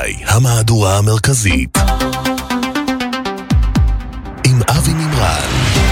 רבותיי, המהדורה המרכזית עם אבי מימרן.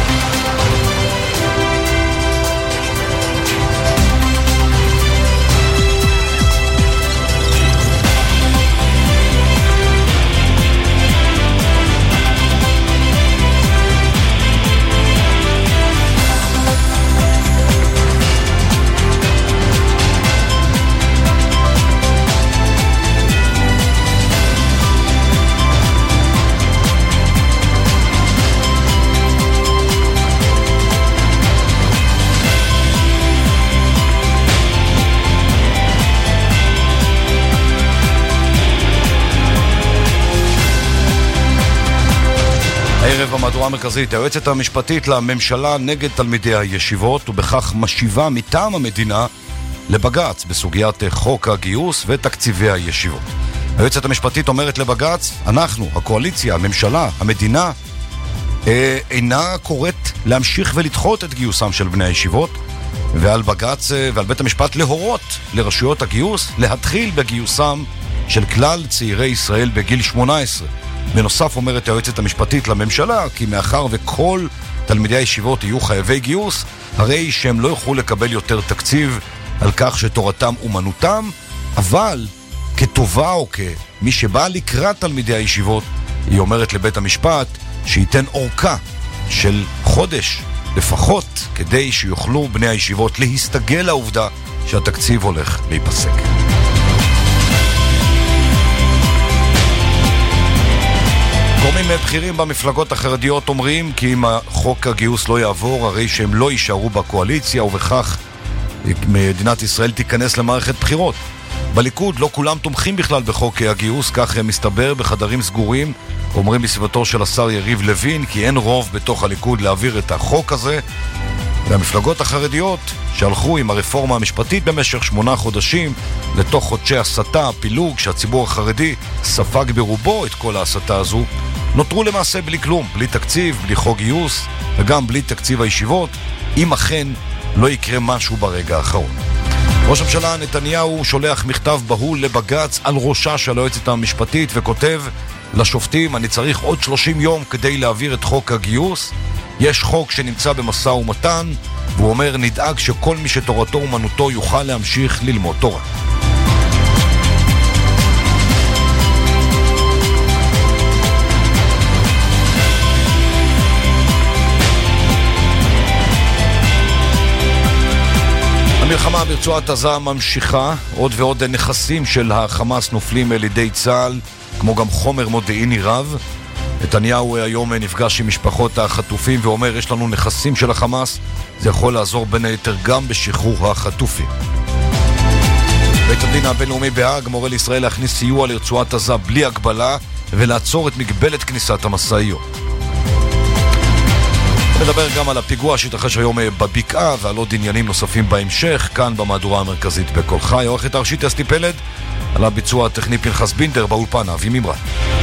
הערב במהדורה המרכזית, היועצת המשפטית לממשלה נגד תלמידי הישיבות, ובכך משיבה מטעם המדינה לבג"ץ בסוגיית חוק הגיוס ותקציבי הישיבות. היועצת המשפטית אומרת לבג"ץ, אנחנו, הקואליציה, הממשלה, המדינה, אינה קוראת להמשיך ולדחות את גיוסם של בני הישיבות, ועל בג"ץ ועל בית המשפט להורות לרשויות הגיוס להתחיל בגיוסם של כלל צעירי ישראל בגיל 18. בנוסף אומרת היועצת המשפטית לממשלה כי מאחר וכל תלמידי הישיבות יהיו חייבי גיוס, הרי שהם לא יוכלו לקבל יותר תקציב על כך שתורתם אומנותם, אבל כטובה או כמי שבא לקראת תלמידי הישיבות, היא אומרת לבית המשפט שייתן אורכה של חודש לפחות כדי שיוכלו בני הישיבות להסתגל לעובדה שהתקציב הולך להיפסק. גורמים בכירים במפלגות החרדיות אומרים כי אם חוק הגיוס לא יעבור, הרי שהם לא יישארו בקואליציה, ובכך מדינת ישראל תיכנס למערכת בחירות. בליכוד לא כולם תומכים בכלל בחוק הגיוס, כך מסתבר בחדרים סגורים. אומרים בסביבתו של השר יריב לוין כי אין רוב בתוך הליכוד להעביר את החוק הזה. והמפלגות החרדיות שהלכו עם הרפורמה המשפטית במשך 8 חודשים לתוך חודשי הסתה, פילוג, שהציבור החרדי ספג ברובו את כל ההסתה הזו, נותרו למעשה בלי כלום, בלי תקציב, בלי חוק גיוס וגם בלי תקציב הישיבות, אם אכן לא יקרה משהו ברגע האחרון. ראש הממשלה נתניהו שולח מכתב בהול לבג"ץ על ראשה של היועצת המשפטית וכותב לשופטים, אני צריך עוד 30 יום כדי להעביר את חוק הגיוס. יש חוק שנמצא במשא ומתן, והוא אומר נדאג שכל מי שתורתו אומנותו יוכל להמשיך ללמוד תורה. המלחמה ברצועת עזה ממשיכה, עוד ועוד נכסים של החמאס נופלים על ידי צה"ל, כמו גם חומר מודיעיני רב. נתניהו היום נפגש עם משפחות החטופים ואומר יש לנו נכסים של החמאס, זה יכול לעזור בין היתר גם בשחרור החטופים. בית הדין הבינלאומי בהאג מורה לישראל להכניס סיוע לרצועת עזה בלי הגבלה ולעצור את מגבלת כניסת המשאיות. נדבר גם על הפיגוע שהתרחש היום בבקעה ועל עוד עניינים נוספים בהמשך, כאן במהדורה המרכזית בכל חי. עורכת הראשית אסתי פלד, על הביצוע הטכני פנחס בינדר, באולפן אבי מימרן.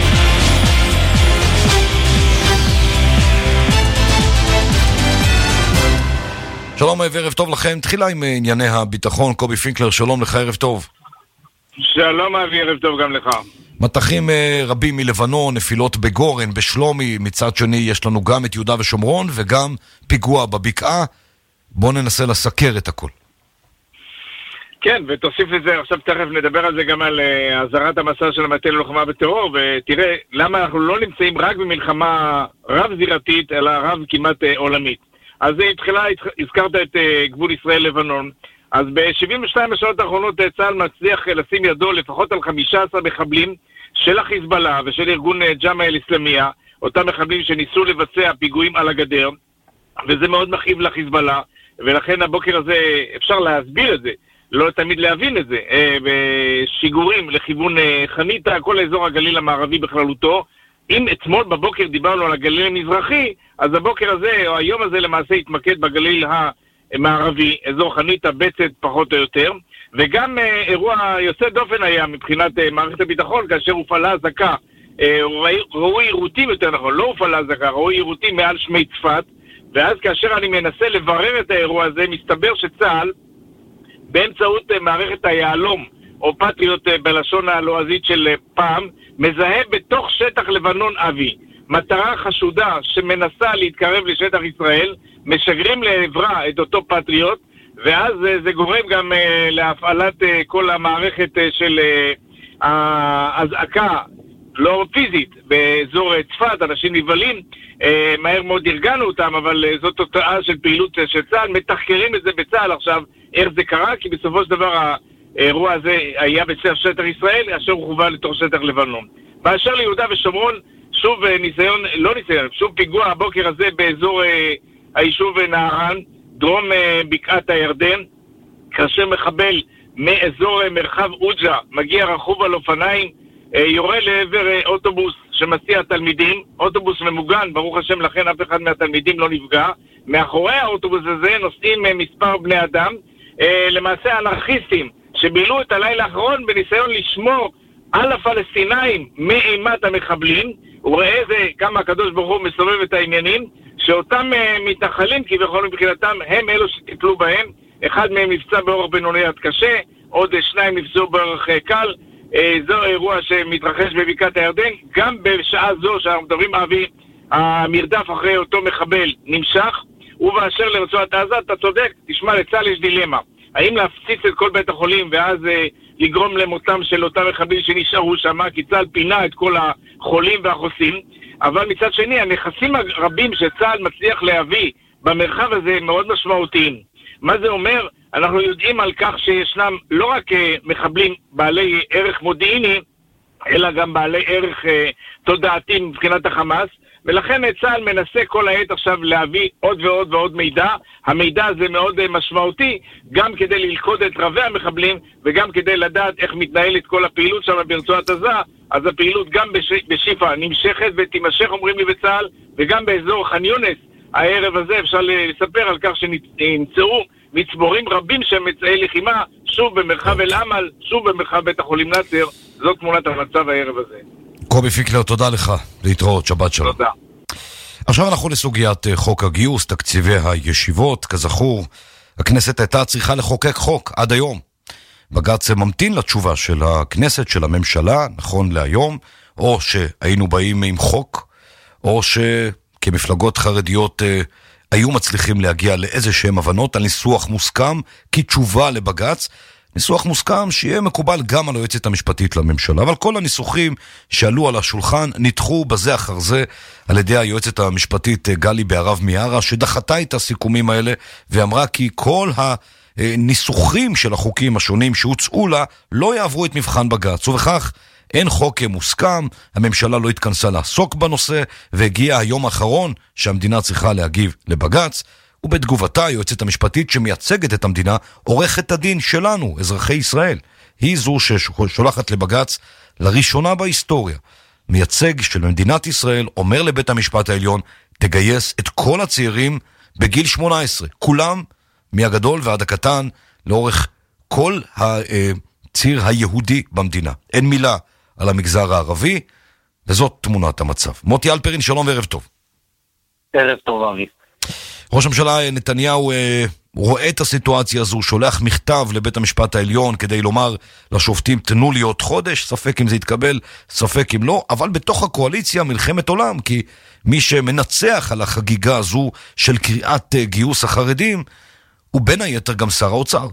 שלום וערב טוב לכם. תחילה עם ענייני הביטחון. קובי פינקלר, שלום לך, ערב טוב. שלום אבי, ערב טוב גם לך. מטחים רבים מלבנון, נפילות בגורן, בשלומי, מצד שני יש לנו גם את יהודה ושומרון וגם פיגוע בבקעה. בואו ננסה לסקר את הכל. כן, ותוסיף לזה, עכשיו תכף נדבר על זה גם על הזרת המסע של המטה ללוחמה בטרור, ותראה למה אנחנו לא נמצאים רק במלחמה רב-זירתית, אלא רב כמעט עולמית. אז התחילה, הזכרת את גבול ישראל-לבנון, אז ב-72 השעות האחרונות צה"ל מצליח לשים ידו לפחות על 15 מחבלים של החיזבאללה ושל ארגון ג'מעה אל-אסלאמיה, אותם מחבלים שניסו לבצע פיגועים על הגדר, וזה מאוד מכאיב לחיזבאללה, ולכן הבוקר הזה אפשר להסביר את זה, לא תמיד להבין את זה, בשיגורים לכיוון חניתה, כל האזור הגליל המערבי בכללותו. אם אתמול בבוקר דיברנו על הגליל המזרחי, אז הבוקר הזה, או היום הזה למעשה התמקד בגליל המערבי, אזור חניתה, בצת פחות או יותר, וגם אירוע יוצא דופן היה מבחינת מערכת הביטחון, כאשר הופעלה אזעקה, ראוי עירותים יותר נכון, לא הופעלה אזעקה, ראוי עירותים מעל שמי צפת, ואז כאשר אני מנסה לברר את האירוע הזה, מסתבר שצה"ל, באמצעות מערכת היעלום, או פטריוט בלשון הלועזית של פעם, מזהה בתוך שטח לבנון אבי מטרה חשודה שמנסה להתקרב לשטח ישראל, משגרים לעברה את אותו פטריוט, ואז זה גורם גם להפעלת כל המערכת של ההזעקה לא פיזית באזור צפת. אנשים נבלים, מהר מאוד ארגנו אותם, אבל זאת תוצאה של פעילות של צה"ל. מתחקרים את זה בצה"ל עכשיו, איך זה קרה, כי בסופו של דבר האירוע הזה היה בציר שטח ישראל, אשר הוא חובה לתוך שטח לבנון. באשר ליהודה ושומרון, שוב שוב פיגוע הבוקר הזה באזור היישוב נהרן, דרום בקעת הירדן, כאשר מחבל מאזור מרחב אוג'ה מגיע רכוב על אופניים, יורה לעבר אוטובוס שמסיע תלמידים, אוטובוס ממוגן, ברוך השם, לכן אף אחד מהתלמידים לא נפגע. מאחורי האוטובוס הזה נוסעים מספר בני אדם, למעשה אנרכיסטים, שבילו את הלילה האחרון בניסיון לשמור על הפלסטינאים מאימת המחבלים. הוא ראה כמה הקדוש ברוך הוא מסובב את העניינים, שאותם מתנחלים כביכול מבחינתם הם אלו שטיפלו בהם. אחד מהם נפצע באורח בינוני עד קשה, עוד שניים נפצעו באורח קל. זו אירוע שמתרחש בבקעת הירדן. גם בשעה זו שאנחנו מדברים, אבי, המרדף אחרי אותו מחבל נמשך. ובאשר לרצועת עזה, אתה צודק, תשמע, לצה"ל יש דילמה. האם להפציץ את כל בית החולים ואז לגרום למותם של אותם מחבלים שנשארו שם, כי צה"ל פינה את כל החולים והחוסים, אבל מצד שני, הנכסים הרבים שצה"ל מצליח להביא במרחב הזה מאוד משמעותיים. מה זה אומר? אנחנו יודעים על כך שישנם לא רק מחבלים בעלי ערך מודיעיני, אלא גם בעלי ערך תודעתי מבחינת החמאס, ולכן צה"ל מנסה כל העת עכשיו להביא עוד ועוד ועוד מידע. המידע הזה מאוד משמעותי, גם כדי ללכוד את רבי המחבלים, וגם כדי לדעת איך מתנהלת כל הפעילות שם ברצועת עזה. אז הפעילות גם בשיפה נמשכת ותימשך, אומרים לי בצה"ל, וגם באזור ח'אן יונס. הערב הזה אפשר לספר על כך שנמצאו מצבורים רבים שהם מצאי לחימה, שוב במרחב אל-עמל, שוב במרחב בית החולים נאצר. זאת תמונת המצב הערב הזה. קובי פיקלר, תודה לך. להתראות, שבת שלום. תודה. עכשיו אנחנו לסוגיית חוק הגיוס, תקציבי הישיבות. כזכור, הכנסת הייתה צריכה לחוקק חוק עד היום. בג"ץ ממתין לתשובה של הכנסת, של הממשלה, נכון להיום, או שהיינו באים עם חוק, או שכמפלגות חרדיות היו מצליחים להגיע לאיזה שהם הבנות על ניסוח מוסכם כתשובה לבג"ץ, ניסוח מוסכם שיהיה מקובל גם על היועצת המשפטית לממשלה, אבל כל הניסוחים שעלו על השולחן נדחו בזה אחר זה על ידי היועצת המשפטית גלי בהרב מיארה, שדחתה את הסיכומים האלה ואמרה כי כל הניסוחים של החוקים השונים שהוצאו לה לא יעברו את מבחן בג"ץ, ובכך אין חוק מוסכם, הממשלה לא התכנסה לעסוק בנושא, והגיע היום האחרון שהמדינה צריכה להגיב לבג"ץ, ובתגובתה היועצת המשפטית שמייצגת את המדינה, עורכת הדין שלנו, אזרחי ישראל, היא זו ששולחת לבג"ץ לראשונה בהיסטוריה. מייצג של מדינת ישראל אומר לבית המשפט העליון, תגייס את כל הצעירים בגיל 18, כולם מהגדול ועד הקטן, לאורך כל הציר היהודי במדינה. אין מילה על המגזר הערבי, וזאת תמונת המצב. מוטי אלפרין, שלום וערב טוב. ערב טוב, אבי. ראש הממשלה נתניהו רואה את הסיטואציה הזו, שולח מכתב לבית המשפט העליון כדי לומר לשופטים תנו לי עוד חודש, ספק אם זה יתקבל, ספק אם לא, אבל בתוך הקואליציה מלחמת עולם, כי מי שמנצח על החגיגה הזו של קריאת גיוס החרדים, הוא בין היתר גם שר האוצר.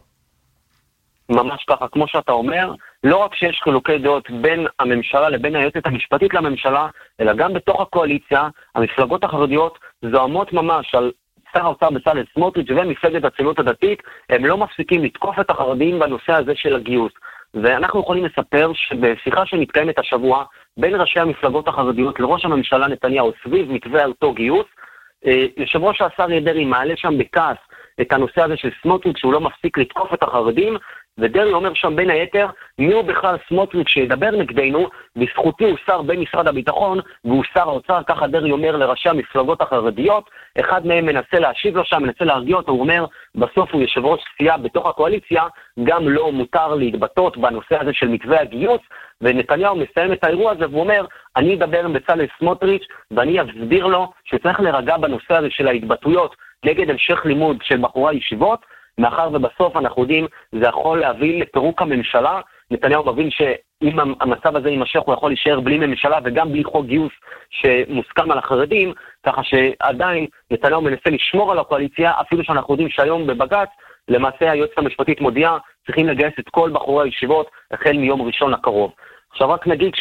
ממש ככה, כמו שאתה אומר, לא רק שיש חילוקי דעות בין הממשלה לבין היועצת המשפטית לממשלה, אלא גם בתוך הקואליציה, המפלגות החרדיות זוהמות ממש על שר האוצר בצלאל סמוטריץ' ומפלגת הציונות הדתית, הם לא מפסיקים לתקוף את החרדים בנושא הזה של הגיוס. ואנחנו יכולים לספר שבשיחה שמתקיימת השבוע בין ראשי המפלגות החרדיות לראש הממשלה נתניהו סביב מתווה אותו גיוס, יושב ראש השר ידרי מעלה שם בכעס את הנושא הזה של סמוטריץ' שהוא לא מפסיק לתקוף את החרדים, ודרי אומר שם בין היתר, מי הוא בכלל סמוטריץ' שידבר נגדנו, בזכותי הוא שר במשרד הביטחון, והוא שר האוצר, ככה דרי אומר לראשי המפלגות החרדיות, אחד מהם מנסה להשיב לו שם, מנסה להרגיע אותו, הוא אומר, בסוף הוא יושב ראש סיעה בתוך הקואליציה, גם לא מותר להתבטאות בנושא הזה של מתווה הגיוס, ונתניהו מסיים את האירוע הזה, והוא אומר, אני אדבר עם בצלאל סמוטריץ' ואני אסביר לו שצריך להירגע בנושא הזה של ההתבטאויות נגד המשך לימוד של בחורי ישיבות, מאחר ובסוף אנחנו יודעים, זה יכול להביא לפירוק הממשלה, נתניהו מבין שאם המצב הזה יימשך, הוא יכול להישאר בלי ממשלה וגם בלי חוק גיוס שמוסכם על החרדים, ככה שעדיין נתניהו מנסה לשמור על הקואליציה, אפילו שאנחנו יודעים שהיום בבג"ץ, למעשה היועצת המשפטית מודיעה, צריכים לגייס את כל בחורי הישיבות החל מיום ראשון הקרוב. עכשיו רק נגיד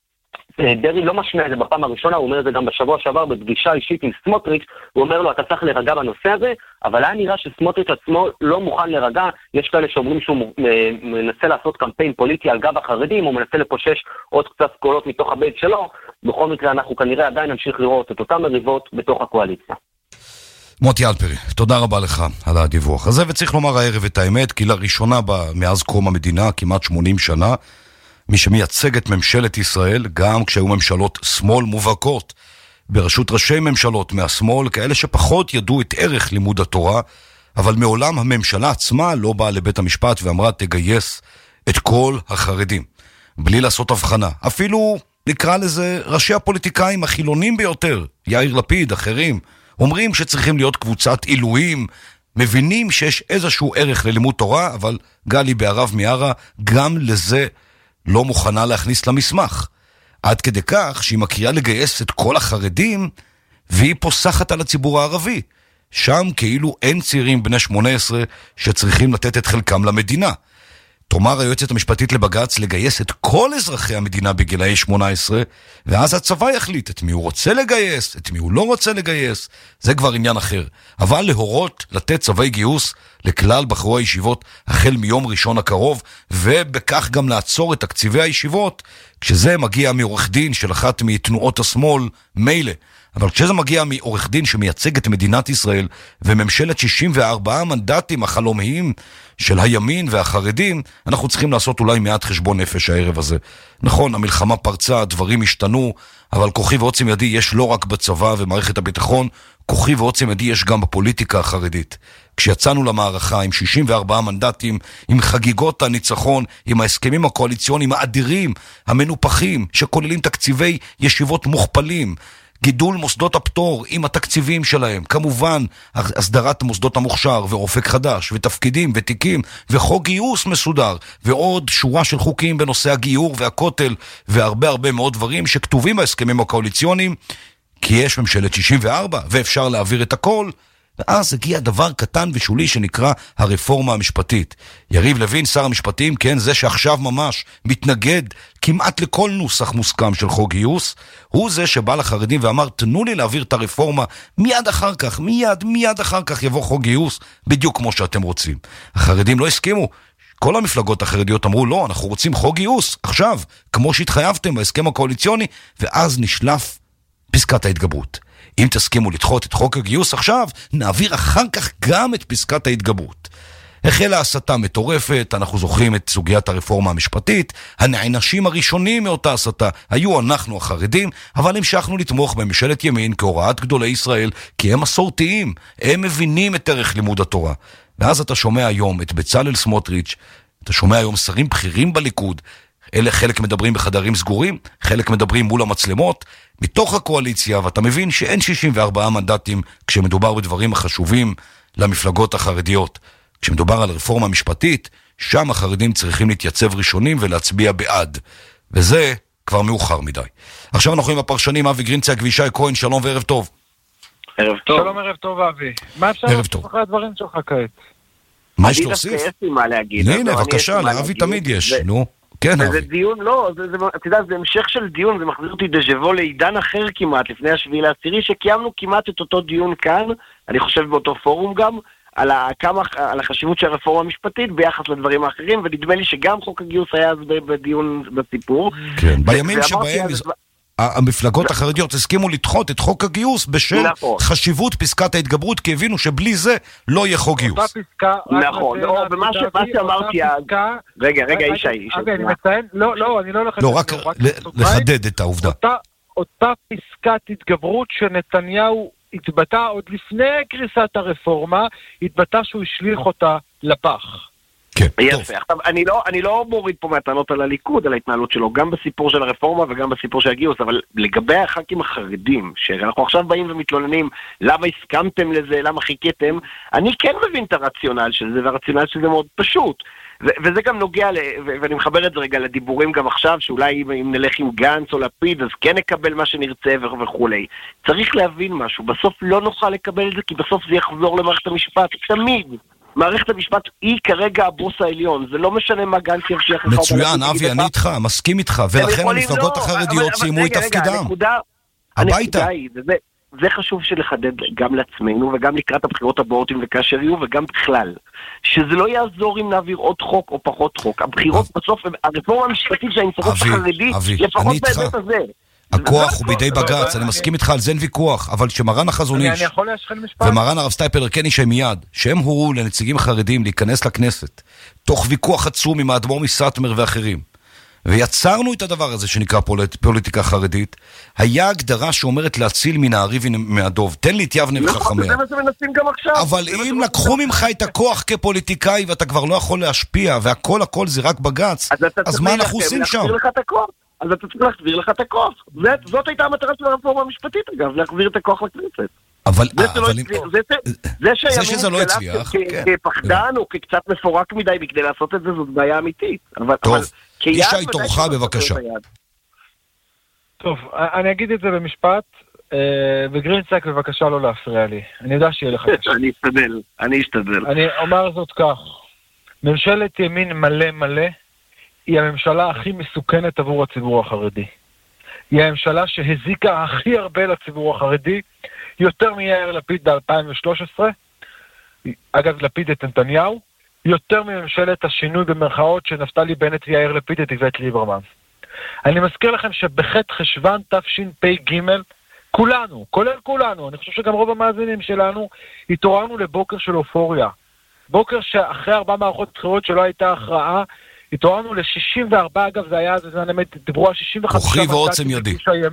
דרעי לא משמע את זה בפעם הראשונה, הוא אומר את זה גם בשבוע שעבר בפגישה אישית עם סמוטריץ', הוא אומר לו אתה צריך להירגע בנושא הזה, אבל היה נראה שסמוטריץ' עצמו לא מוכן להירגע, יש כאלה שאומרים שהוא מנסה לעשות קמפיין פוליטי על גב החרדים, הוא מנסה לפושש עוד קצת קולות מתוך הבית שלו, בכל מקרה אנחנו כנראה עדיין נמשיך לראות את אותם מריבות בתוך הקואליציה. מוטי אלפרי, תודה רבה לך על הדיווח הזה, וצריך לומר הערב את האמת, כי לראשונה מאז קום המדינה, כמעט 80 שנה, מי שמייצג את ממשלת ישראל, גם כשהיו ממשלות שמאל מובהקות, בראשות ראשי ממשלות מהשמאל, כאלה שפחות ידעו את ערך לימוד התורה, אבל מעולם הממשלה עצמה לא באה לבית המשפט ואמרה תגייס את כל החרדים, בלי לעשות הבחנה. אפילו נקרא לזה ראשי הפוליטיקאים החילונים ביותר, יאיר לפיד, אחרים, אומרים שצריכים להיות קבוצת עילויים, מבינים שיש איזשהו ערך ללימוד תורה, אבל גלי בערב מיארה גם לזה לא מוכנה להכניס למסמך. עד כדי כך שהיא מקריאה לגייס את כל החרדים, והיא פוסחת על הציבור הערבי. שם כאילו אין צעירים בני 18 שצריכים לתת את חלקם למדינה. תאמר היועצת המשפטית לבג"ץ לגייס את כל אזרחי המדינה בגילאי 18, ואז הצבא יחליט את מי הוא רוצה לגייס, את מי הוא לא רוצה לגייס, זה כבר עניין אחר. אבל להורות לתת צווי גיוס לכלל בחורי הישיבות החל מיום ראשון הקרוב, ובכך גם לעצור את תקציבי הישיבות, כשזה מגיע מעורך דין של אחת מתנועות השמאל, מילא. אבל כשזה מגיע מעורך דין שמייצג את מדינת ישראל וממשלת 64 מנדטים החלומיים של הימין והחרדים, אנחנו צריכים לעשות אולי מעט חשבון נפש הערב הזה. נכון, המלחמה פרצה, דברים השתנו, אבל כוחי ועוצם ידי יש לא רק בצבא ומערכת הביטחון, כוחי ועוצם ידי יש גם בפוליטיקה החרדית. כשיצאנו למערכה עם 64 מנדטים, עם חגיגות הניצחון, עם ההסכמים הקואליציוניים האדירים, המנופחים, שכוללים תקציבי ישיבות מוכפלים, גידול מוסדות הפטור עם התקציבים שלהם, כמובן הסדרת מוסדות המוכשר ואופק חדש ותפקידים ותיקים וחוק גיוס מסודר ועוד שורה של חוקים בנושא הגיור והכותל והרבה הרבה מאוד דברים שכתובים בהסכמים הקואליציוניים, כי יש ממשלת 64 ואפשר להעביר את הכל. ואז הגיע דבר קטן ושולי שנקרא הרפורמה המשפטית. יריב לוין, שר המשפטים, כן, זה שעכשיו ממש מתנגד כמעט לכל נוסח מוסכם של חוק גיוס, הוא זה שבא לחרדים ואמר, תנו לי להעביר את הרפורמה, מיד אחר כך, מיד אחר כך יבוא חוק גיוס, בדיוק כמו שאתם רוצים. החרדים לא הסכימו. כל המפלגות החרדיות אמרו, לא, אנחנו רוצים חוק גיוס, עכשיו, כמו שהתחייבתם בהסכם הקואליציוני, ואז נשלף פסקת ההתגברות. אם תסכימו לדחות את חוק הגיוס עכשיו, נעביר אחר כך גם את פסקת ההתגברות. החלה הסתה מטורפת, אנחנו זוכרים את סוגיית הרפורמה המשפטית, הנענשים הראשונים מאותה הסתה היו אנחנו החרדים, אבל המשכנו לתמוך בממשלת ימין כהוראת גדולי ישראל, כי הם מסורתיים, הם מבינים את ערך לימוד התורה. ואז אתה שומע היום את בצלאל סמוטריץ', אתה שומע היום שרים בכירים בליכוד, אלה חלק מדברים בחדרים סגורים, חלק מדברים מול המצלמות, מתוך הקואליציה, ואתה מבין שאין 64 מנדטים כשמדובר בדברים החשובים למפלגות החרדיות. כשמדובר על רפורמה משפטית, שם החרדים צריכים להתייצב ראשונים ולהצביע בעד. וזה כבר מאוחר מדי. עכשיו אנחנו עם הפרשנים אבי גרינצייג וישי כהן, שלום וערב טוב. ערב טוב. שלום, ערב טוב אבי. מה אפשר לעשות אחרי הדברים שלך כעת? מה יש להוסיף? יש לי מה להגיד. הנה, בבקשה, לאבי תמיד יש. נו. כן, זה דיון, לא, אתה יודע, זה המשך של דיון, זה מחזיר אותי דז'בו לעידן אחר כמעט, לפני 7/10, שקיימנו כמעט את אותו דיון כאן, אני חושב באותו פורום גם, על החשיבות של הרפורמה המשפטית ביחס לדברים האחרים, ונדמה לי שגם חוק הגיוס היה אז בדיון בסיפור. כן, בימים שבהם המפלגות החרדיות הסכימו לדחות את חוק הגיוס בשל חשיבות פסקת ההתגברות, כי הבינו שבלי זה לא יהיה חוק גיוס. נכון, ומה שאמרתי אז... רגע, ישי. אני מציין, לא, אני לא לחדד. לא, רק לחדד את העובדה. אותה פסקת התגברות שנתניהו התבטא עוד לפני קריסת הרפורמה, התבטא שהוא השליך אותה לפח. יפה, עכשיו אני לא מוריד פה מהטענות על הליכוד, על ההתנהלות שלו, גם בסיפור של הרפורמה וגם בסיפור של הגיוס, אבל לגבי הח"כים החרדים, שאנחנו עכשיו באים ומתלוננים, למה הסכמתם לזה, למה חיכיתם, אני כן מבין את הרציונל של זה, והרציונל של זה מאוד פשוט. וזה גם נוגע, ואני מחבר את זה רגע לדיבורים גם עכשיו, שאולי אם נלך עם גנץ או לפיד, אז כן נקבל מה שנרצה וכולי. צריך להבין משהו, בסוף לא נוכל לקבל את זה, כי בסוף זה יחזור למערכת המשפט, תמיד. מערכת המשפט היא כרגע הבוס העליון, זה לא משנה מה גנץ יבשיח לך. מצוין, אבי, אני איתך, מסכים איתך, ולכן המפלגות החרדיות סיימו את תפקידם. הביתה. זה חשוב שלחדד גם לעצמנו וגם לקראת הבחירות הבאות אם וכאשר יהיו וגם בכלל, שזה לא יעזור אם נעביר עוד חוק או פחות חוק. הבחירות בסוף, הרפורמה המשפטית שהאינטרס החרדי, לפחות בהיבט הזה. הכוח הוא בידי בג"ץ, אני מסכים איתך על זה אין ויכוח, אבל שמרן החזון איש ומרן הרב סטייפלר כן איש מיד, שהם הורו לנציגים חרדים להיכנס לכנסת, תוך ויכוח עצום עם האדמו"ר מסאטמר ואחרים, ויצרנו את הדבר הזה שנקרא פוליטיקה חרדית, היה הגדרה שאומרת להציל מן הארי ומהדוב, תן לי את יבנה וחכמיה. זה מה שמנסים גם עכשיו. אבל אם לקחו ממך את הכוח כפוליטיקאי ואתה כבר לא יכול להשפיע, והכל זה רק בג"ץ, אז מה אנחנו עושים שם? אז אתה צריך להחזיר לך את הכוח. זאת הייתה המטרה של הרפורמה המשפטית, אגב, להחזיר את הכוח לכנסת. אבל זה שזה לא הצליח, כפחדן או כקצת מפורק מדי בכדי לעשות את זה, זאת בעיה אמיתית. טוב, אישה תורך בבקשה. טוב, אני אגיד את זה במשפט, וגרינצייק בבקשה לא להפריע לי. אני יודע שיהיה לך קשה. אני אשתדל. אני אומר זאת כך, ממשלת ימין מלא מלא, היא הממשלה הכי מסוכנת עבור הציבור החרדי. היא הממשלה שהזיקה הכי הרבה לציבור החרדי, יותר מיאיר לפיד ב-2013, אגב לפיד את נתניהו, יותר מממשלת השינוי במרכאות שנפתלי בנט ויאיר לפיד את איווט ליברמן. אני מזכיר לכם שבחטא חשוון תשפ"ג, כולנו, כולל כולנו, אני חושב שגם רוב המאזינים שלנו, התעוררנו לבוקר של אופוריה. בוקר שאחרי 4 מערכות בחירות שלא הייתה הכרעה, התעוררנו ל-64, אגב זה היה, זה באמת, דיברו על 65 כוחי ועוצם ידי.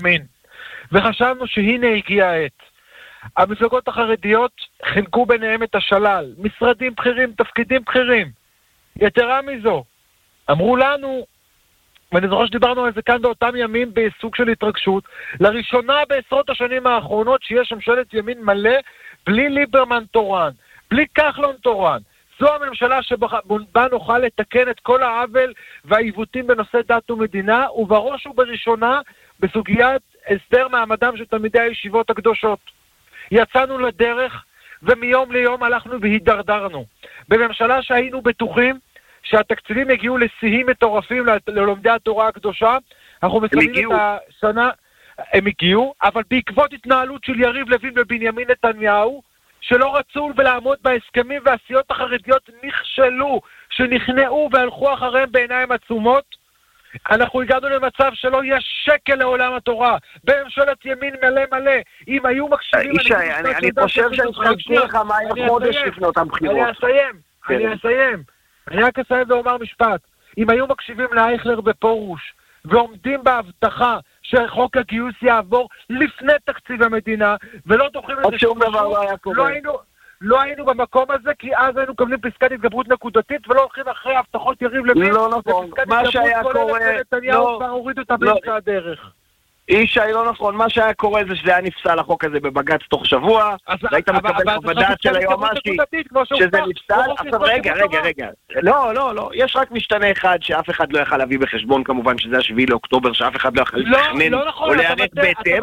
וחשבנו שהנה הגיעה העת. המפלגות החרדיות חילקו ביניהם את השלל, משרדים בכירים, תפקידים בכירים. יתרה מזו, אמרו לנו, ואני זוכר שדיברנו על זה כאן באותם ימים בסוג של התרגשות, לראשונה בעשרות השנים האחרונות שיש ממשלת ימין מלא, בלי ליברמן תורן, בלי כחלון תורן. זו הממשלה שבה נוכל לתקן את כל העוול והעיוותים בנושא דת ומדינה, ובראש ובראשונה בסוגיית הסדר מעמדם של תלמידי הישיבות הקדושות. יצאנו לדרך, ומיום ליום הלכנו והידרדרנו. בממשלה שהיינו בטוחים שהתקציבים הגיעו לשיאים מטורפים ללומדי התורה הקדושה, אנחנו מסיימים את השנה, הם הגיעו, אבל בעקבות התנהלות של יריב לוין ובנימין נתניהו, שלא רצו ולעמוד בהסכמים והסיעות החרדיות נכשלו, שנכנעו והלכו אחריהם בעיניים עצומות, אנחנו הגענו למצב שלא יהיה שקל לעולם התורה, בממשלת ימין מלא מלא, אם היו מקשיבים... אני חושב שאני צריך להגדיר לך מה היה חודש לפני אותם בחירות. אני אסיים. אני רק אסיים ואומר משפט. אם היו מקשיבים לאייכלר בפורוש, ועומדים בהבטחה שחוק הגיוס יעבור לפני תקציב המדינה, ולא דוחים את זה שום דבר לא היה קורה. לא היינו במקום הזה, כי אז היינו מקבלים פסקת התגברות נקודתית, ולא הולכים אחרי הבטחות יריב לוין. לא נכון, מה שהיה קורה... נתניהו כבר הוריד אותה באמצע הדרך. אישי, לא נכון, מה שהיה קורה זה שזה היה נפסל החוק הזה בבג"ץ תוך שבוע, והיית מקבל חוות דעת של היועמ"שית שזה נפסל. עכשיו רגע, לא, יש רק משתנה אחד שאף אחד לא יכל להביא בחשבון, כמובן שזה 7 לאוקטובר, שאף אחד לא יכל לתכנן או להיערך בהתאם.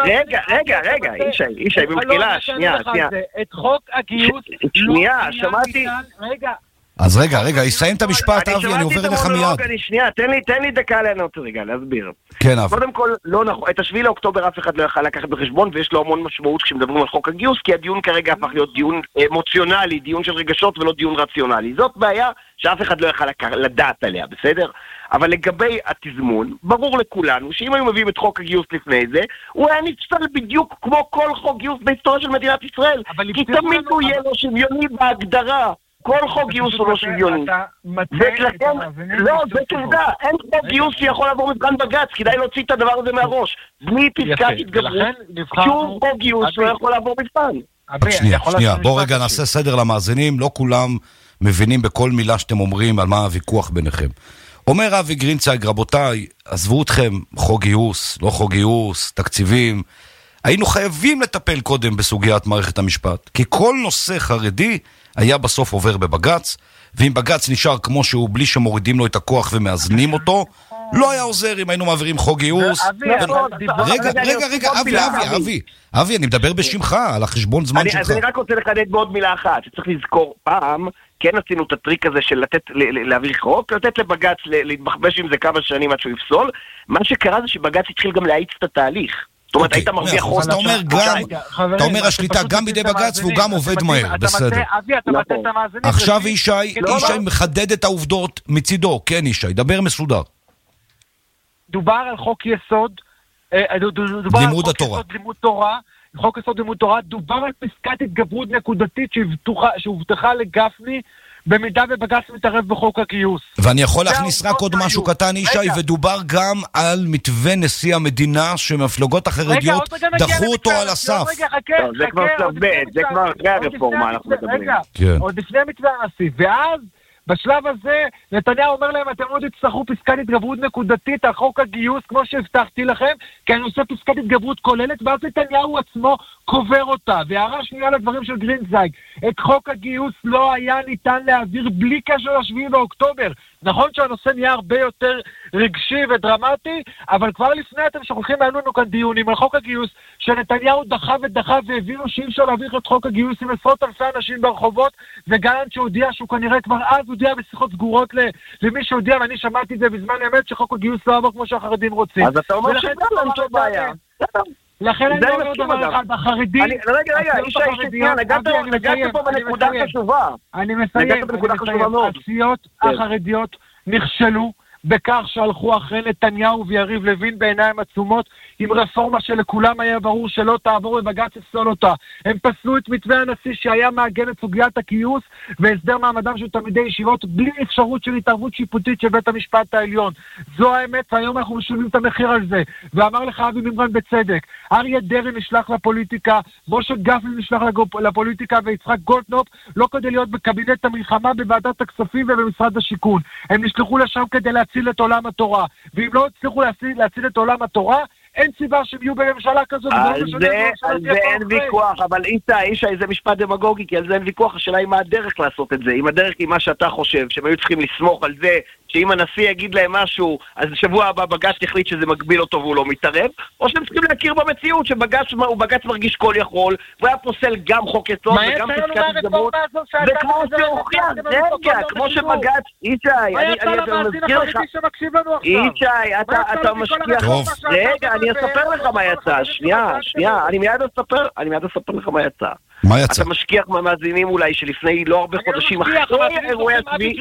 רגע, אישי, במחילה, שנייה. את חוק הגיוס... שנייה, שמעתי... אז רגע, יסיים את המשפט, אבי, אני עובר אליך מיד. שנייה, תן לי דקה לענות רגע, להסביר. כן, אבי. קודם כל, לא נכון, את 7 לאוקטובר אף אחד לא יכל לקחת בחשבון, ויש לו המון משמעות כשמדברים על חוק הגיוס, כי הדיון כרגע הפך להיות דיון אמוציונלי, דיון של רגשות ולא דיון רציונלי. זאת בעיה שאף אחד לא יכל לדעת עליה, בסדר? אבל לגבי התזמון, ברור לכולנו שאם היו מביאים את חוק הגיוס לפני זה, הוא היה נפסל בדיוק כמו כל חוק גיוס בהיסטוריה של מדינת ישראל, כי תמיד הוא יהיה לו שוויוני בהגדרה. כל חוק גיוס הוא לא שוויוני. ולכן, לא, זה כעובדה, אין חוק גיוס שיכול לעבור מבחן בג"ץ, כדאי להוציא את הדבר הזה מהראש. בלי פסקת התגברות, שום חוק גיוס לא יכול לעבור מבחן. שנייה, בוא רגע נעשה סדר למאזינים, לא כולם מבינים בכל מילה שאתם אומרים על מה הוויכוח ביניכם. אומר אבי גרינצייג, רבותיי, עזבו אתכם, חוק גיוס, לא חוק גיוס, תקציבים, היינו חייבים לטפל קודם בסוגיית מערכת המשפט, כי כל נושא חרדי היה בסוף עובר בבג"ץ, ואם בג"ץ נשאר כמו שהוא בלי שמורידים לו את הכוח ומאזנים אותו, לא היה עוזר אם היינו מעבירים חוק גיוס. רגע, אבי, אני מדבר בשמך על החשבון זמן שלך. אז אני רק רוצה לחדד בעוד מילה אחת, שצריך לזכור פעם, כן עשינו את הטריק הזה של להעביר חוק, לתת לבג"ץ להתבחבש עם זה כמה שנים עד שהוא יפסול. מה שקרה זה שבג"ץ התחיל גם להאיץ את התהליך. זאת אומרת, היית מרוויח חוק. אתה אומר השליטה גם בידי בג"ץ והוא גם עובד מהר, בסדר. אבי, אתה מטה את המאזינים. עכשיו ישי מחדד את העובדות מצידו. כן, ישי, דבר מסודר. דובר על חוק יסוד, לימוד התורה. חוק יסוד לימוד תורה, דובר על פסקת התגברות נקודתית שהובטחה לגפני במידה ובג"ץ מתערב בחוק הגיוס. ואני יכול להכניס רק עוד משהו קטן, ישי, ודובר גם על מתווה נשיא המדינה שמפלגות החרדיות דחו אותו על הסף. זה כבר שלב ב', זה כבר אחרי הרפורמה אנחנו מדברים. עוד לפני מתווה הנשיא, ואז בשלב הזה נתניהו אומר להם, אתם עוד תצטרכו פסקת התגברות נקודתית על חוק הגיוס, כמו שהבטחתי לכם, כי אני עושה פסקת התגברות כוללת, ואז נתניהו עצמו קובר אותה. והערה שנייה לדברים של גרינזייג, את חוק הגיוס לא היה ניתן להעביר בלי קשר ל7 באוקטובר. נכון שהנושא נהיה הרבה יותר רגשי ודרמטי, אבל כבר לפני אתם שוכחים, היו לנו כאן דיונים על חוק הגיוס, שנתניהו דחה והבינו שאי אפשר להעביר את חוק הגיוס עם עשרות אלפי אנשים ברחובות, וגלנט שהודיע שהוא כנראה כבר אז הודיע בשיחות סגורות למי שהודיע, ואני שמעתי את זה בזמן אמת שחוק הגיוס לא עבור כמו שהחרדים רוצים. אז אתה אומר שגלנט לא בעיה. לכן אני אומר דבר אחד, החרדים... רגע, אישה, נגעת פה בנקודה חשובה. אני מסיים. הסיעות החרדיות נכשלו בכך שהלכו אחרי נתניהו ויריב לוין בעיניים עצומות עם רפורמה שלכולם היה ברור שלא תעבור ובג"ץ יפסול אותה. הם פסלו את מתווה הנשיא שהיה מעגן את סוגיית הגיוס והסדר מעמדם של תלמידי ישיבות בלי אפשרות של התערבות שיפוטית של בית המשפט העליון. זו האמת, והיום אנחנו משלמים את המחיר על זה. ואמר לך אבי מימרן בצדק, אריה דרעי נשלח לפוליטיקה, משה גפני נשלח לפוליטיקה ויצחק גולדקנופ לא כדי להיות בקבינט המלחמה בוועדת הכספים ובמשרד השיכון. הם נשלחו לשם כדי להציל את עולם התורה. ואם לא הצליחו להציל את עולם התורה, אין סיבה שהם יהיו בממשלה כזאת. על זה אין ויכוח, אבל אישה, זה משפט דמגוגי, כי על זה אין ויכוח. השאלה היא מה הדרך לעשות את זה. אם הדרך היא מה שאתה חושב, שהם היו צריכים לסמוך על זה, שאם הנשיא יגיד להם משהו, אז שבוע הבא בג"ץ יחליט שזה מגביל אותו והוא לא מתערב, או שהם צריכים להכיר במציאות שבג"ץ מרגיש כל יכול, והוא היה פוסל גם חוק יסוד וגם פסקת התגברות, וכמו שהוכיח, כמו שבג"ץ, אישי, אתה משקיע, רגע, אני אספר לך מה יצא, שנייה, אני מיד אספר לך מה יצא. מה יצא? אתה משכיח מהמאזינים אולי שלפני לא הרבה חודשים אחרי אירועי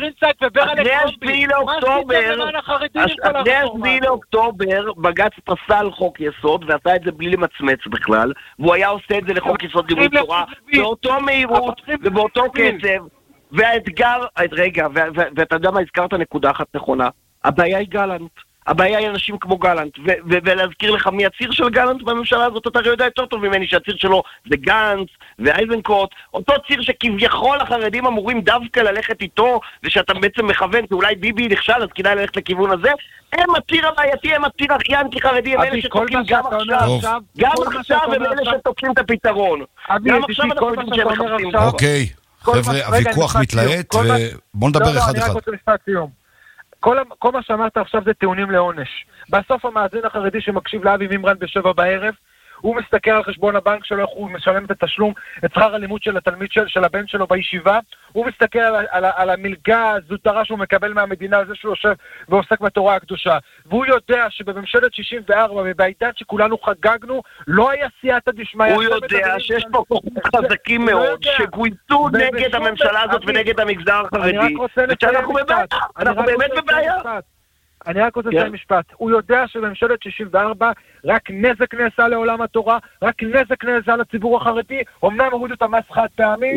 השביעי לאוקטובר בג"ץ פסל חוק יסוד ועשה את זה בלי למצמץ בכלל, והוא היה עושה את זה לחוק יסוד לימוד תורה באותו מהירות ובאותו קצב, והאתגר, רגע, ואתה יודע מה, הזכרת נקודה אחת נכונה, הבעיה היא גלנט. הבעיה היא אנשים כמו גלנט, ולהזכיר לך מי הציר של גלנט בממשלה הזאת, אתה יודע יותר טוב ממני שהציר שלו זה גנץ ואייזנקוט, אותו ציר שכביכול החרדים אמורים דווקא ללכת איתו, ושאתה בעצם מכוון, כי אולי ביבי נכשל, אז כדאי ללכת לכיוון הזה. הם הציר הבעייתי, הם הציר הכי אנטי-חרדי, הם אלה שתוקעים גם עכשיו, הם אלה שתוקעים את הפתרון. גם עכשיו אנחנו יודעים שהם מחפשים. אוקיי, חבר'ה, הוויכוח מתלהט, ובואו נדבר אחד אחד. כל מה שאמרת עכשיו זה טיעונים לעונש. בסוף המאזין החרדי שמקשיב לאבי מימרן ב7 בערב, הוא מסתכל על חשבון הבנק שלו, הוא משלם את התשלום, את שכר הלימוד של התלמיד של הבן שלו בישיבה, הוא מסתכל על המלגה הזוטרה שהוא מקבל מהמדינה על זה שהוא יושב ועוסק בתורה הקדושה. והוא יודע שבממשלת 64 ובעידן שכולנו חגגנו, לא היה סייעתא דשמיא. הוא יודע שיש פה כוחות חזקים מאוד שגויסו נגד הממשלה הזאת ונגד המגזר החרדי. ושאנחנו באמת בבעיה. אני רק רוצה לציין משפט. הוא יודע שבממשלת 64 רק נזק נעשה לעולם התורה, רק נזק נעשה לציבור החרדי, אמנם הורידו את המס חד פעמי,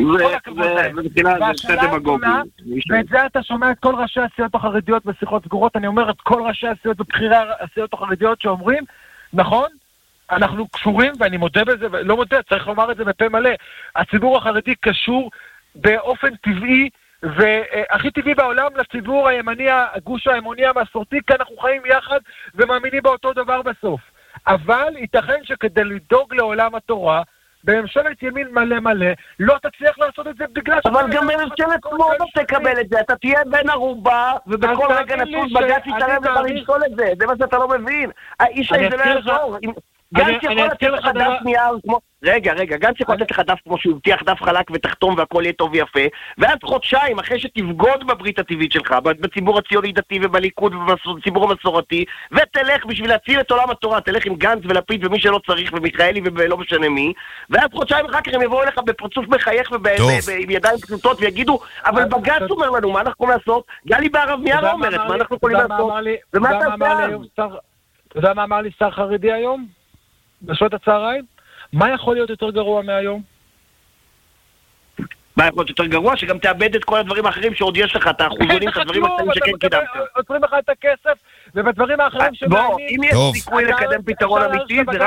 ואת זה אתה שומע את כל ראשי הסיעות החרדיות בשיחות סגורות, אני אומר את כל ראשי הסיעות ובחירי הסיעות החרדיות שאומרים, נכון? אנחנו קשורים, ואני מודה בזה, ולא מודה, צריך לומר את זה בפה מלא, הציבור החרדי קשור באופן טבעי, והכי טבעי בעולם לציבור הימני, הגוש האמוני המסורתי, כי אנחנו חיים יחד ומאמינים באותו דבר בסוף. אבל ייתכן שכדי לדאוג לעולם התורה, בממשלת ימין מלא מלא, לא תצליח לעשות את זה בגלל... אבל גם בממשלת שמאל לא תקבל את זה, אתה תהיה בן ערובה, ובכל רגע נתון בג"ץ יתערב לך לשקול את זה, זה מה שאתה לא מבין. האיש הזה לא יעזור. גנץ יכול לתת לך דף נייר כמו... רגע, גנץ יכול לתת לך דף כמו שהוא הבטיח דף חלק ותחתום והכל יהיה טוב ויפה, ואז חודשיים אחרי שתבגוד בברית הטבעית שלך, בציבור הציוני דתי ובליכוד ובציבור המסורתי, ותלך בשביל להציל את עולם התורה, תלך עם גנץ ולפיד ומי שלא צריך ומיכאלי ולא משנה מי, ואז חודשיים אחר כך הם יבואו אליך בפרצוף מחייך ועם ידיים פשוטות ויגידו, אבל בג"ץ אומר לנו, מה אנחנו יכולים לעשות? גלי בערב מיארה אומרת, מה אנחנו יכולים לעשות? ומה אתה יודע מה אמר לי שר חרדי היום? בשעות הצהריים? מה יכול להיות יותר גרוע מהיום? מה יכול להיות יותר גרוע? שגם תאבד את כל הדברים האחרים שעוד יש לך, את האחוזונים, את הדברים הקטנים שכן קידמת. עוצרים לך את הכסף, ובדברים האחרים בוא, אם יש סיכוי לקדם פתרון אמיתי, זה